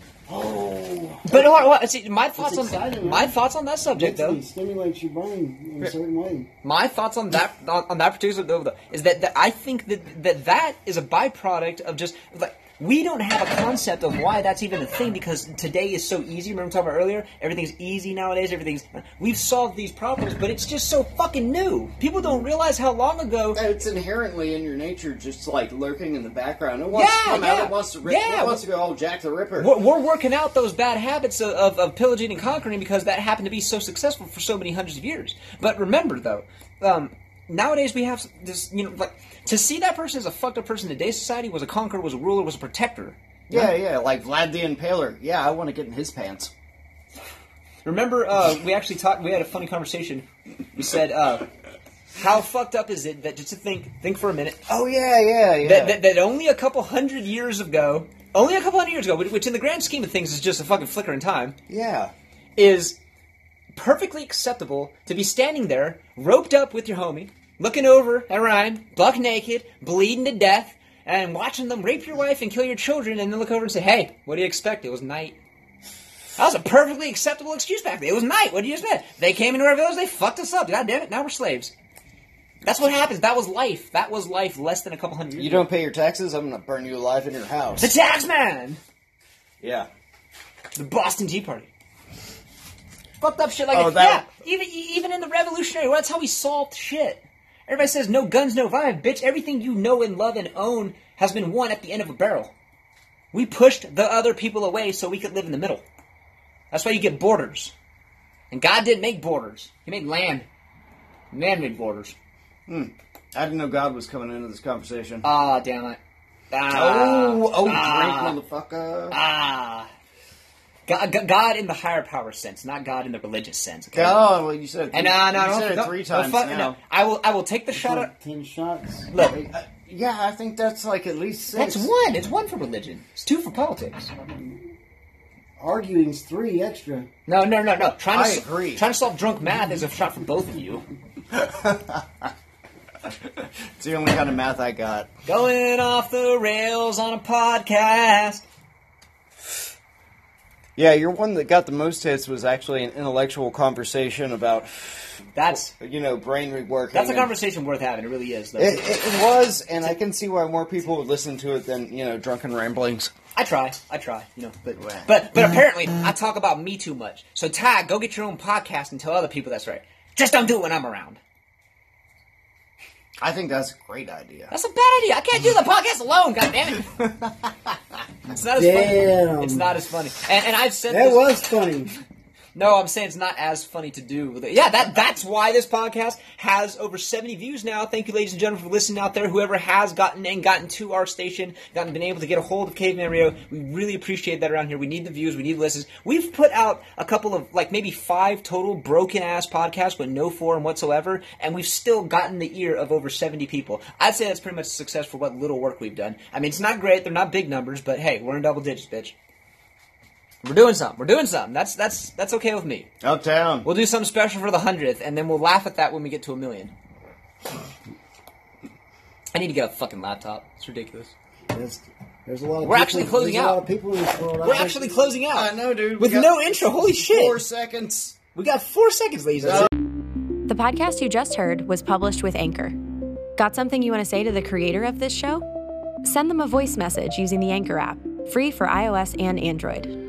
Oh, but what, what, see, my thoughts on exciting, my man. thoughts on that subject mentally though. stimulates your brain in a certain way. My thoughts on that on, on that particular though is that, that I think that, that that is a byproduct of just like we don't have a concept of why that's even a thing because today is so easy. Remember we talking about earlier? Everything's easy nowadays. Everything's we've solved these problems, but it's just so fucking new. People don't realize how long ago. It's inherently in your nature, just like lurking in the background. It wants Yeah, to come yeah. out. It wants to rip. Yeah. It wants to go. Oh, Jack the Ripper. We're, we're working out those bad habits of, of, of pillaging and conquering because that happened to be so successful for so many hundreds of years. But remember, though, um, nowadays we have this, you know, like, to see that person as a fucked up person in today's society was a conqueror, was a ruler, was a protector. Yeah, yeah, like Vlad the Impaler. Yeah, I want to get in his pants. Remember, uh, we actually talked, we had a funny conversation. We said, uh, how fucked up is it that, just to think, think for a minute, Oh yeah, yeah, yeah. that, that, that only a couple hundred years ago, only a couple hundred years ago, which in the grand scheme of things is just a fucking flicker in time, yeah. is perfectly acceptable to be standing there, roped up with your homie, looking over at Ryan, buck naked, bleeding to death, and watching them rape your wife and kill your children, and then look over and say, hey, what do you expect? It was night. That was a perfectly acceptable excuse back then. It was night. What do you expect? They came into our village, they fucked us up. God damn it, now we're slaves. That's what happens. That was life. That was life less than a couple hundred years You ago. don't pay your taxes, I'm gonna burn you alive in your house. The tax man! Yeah. The Boston Tea Party. Fucked up shit like Oh, that. that- Yeah, even even in the Revolutionary War, that's how we solved shit. Everybody says no guns, no violence. Bitch, everything you know and love and own has been won at the end of a barrel. We pushed the other people away so we could live in the middle. That's why you get borders. And God didn't make borders. He made land. Man made borders. I didn't know God was coming into this conversation. Ah, damn it. Ah, oh, oh, ah, drink, motherfucker. ah. God, God- God in the higher power sense, not God in the religious sense. Okay? Oh, well, you said it. And uh, no, you no, said no, it three no, times fuck, now. no. I will, I will take the shot. At, Like ten shots. look, Uh, yeah, I think that's like at least six. that's one. It's one for religion. It's two for politics. Arguing's three extra. No, no, no, no. Trying to I s- agree. Trying to solve drunk math is a shot for both of you. It's the only kind of math I got. Going off the rails on a podcast. Yeah, your one that got the most hits was actually an intellectual conversation about, That's you know, brain reworking. that's a and- conversation worth having. It really is. Though. It, it, it was, and I can see why more people would listen to it than, you know, drunken ramblings. I try, I try, you know, but but but apparently I talk about me too much. So Ty, go get your own podcast and tell other people that's right. Just don't do it when I'm around. I think that's a great idea. That's a bad idea. I can't do the podcast alone. God damn it! It's not as Damn. funny. It's not as funny. And, and I've said That this. was funny. No, I'm saying it's not as funny to do with it. Yeah, that that's why this podcast has over seventy views now. Thank you, ladies and gentlemen, for listening out there. Whoever has gotten and gotten to our station, gotten been able to get a hold of Caveman Radio, we really appreciate that around here. We need the views, we need the listens. We've put out a couple of, like, maybe five total broken-ass podcasts with no forum whatsoever, and we've still gotten the ear of over seventy people. I'd say that's pretty much a success for what little work we've done. I mean, it's not great, they're not big numbers, but hey, we're in double digits, bitch. We're doing something. We're doing something. That's that's that's okay with me. Uptown. We'll do something special for the hundredth, and then we'll laugh at that when we get to a million. I need to get a fucking laptop. It's ridiculous. There's, there's a lot of We're people, actually closing there's out. a lot of people in this world. We're actually closing out. I know, dude. We With got no intro. Holy shit. Four seconds. We got four seconds, ladies and gentlemen. The podcast you just heard was published with Anchor. Got something you want to say to the creator of this show? Send them a voice message using the Anchor app, free for iOS and Android.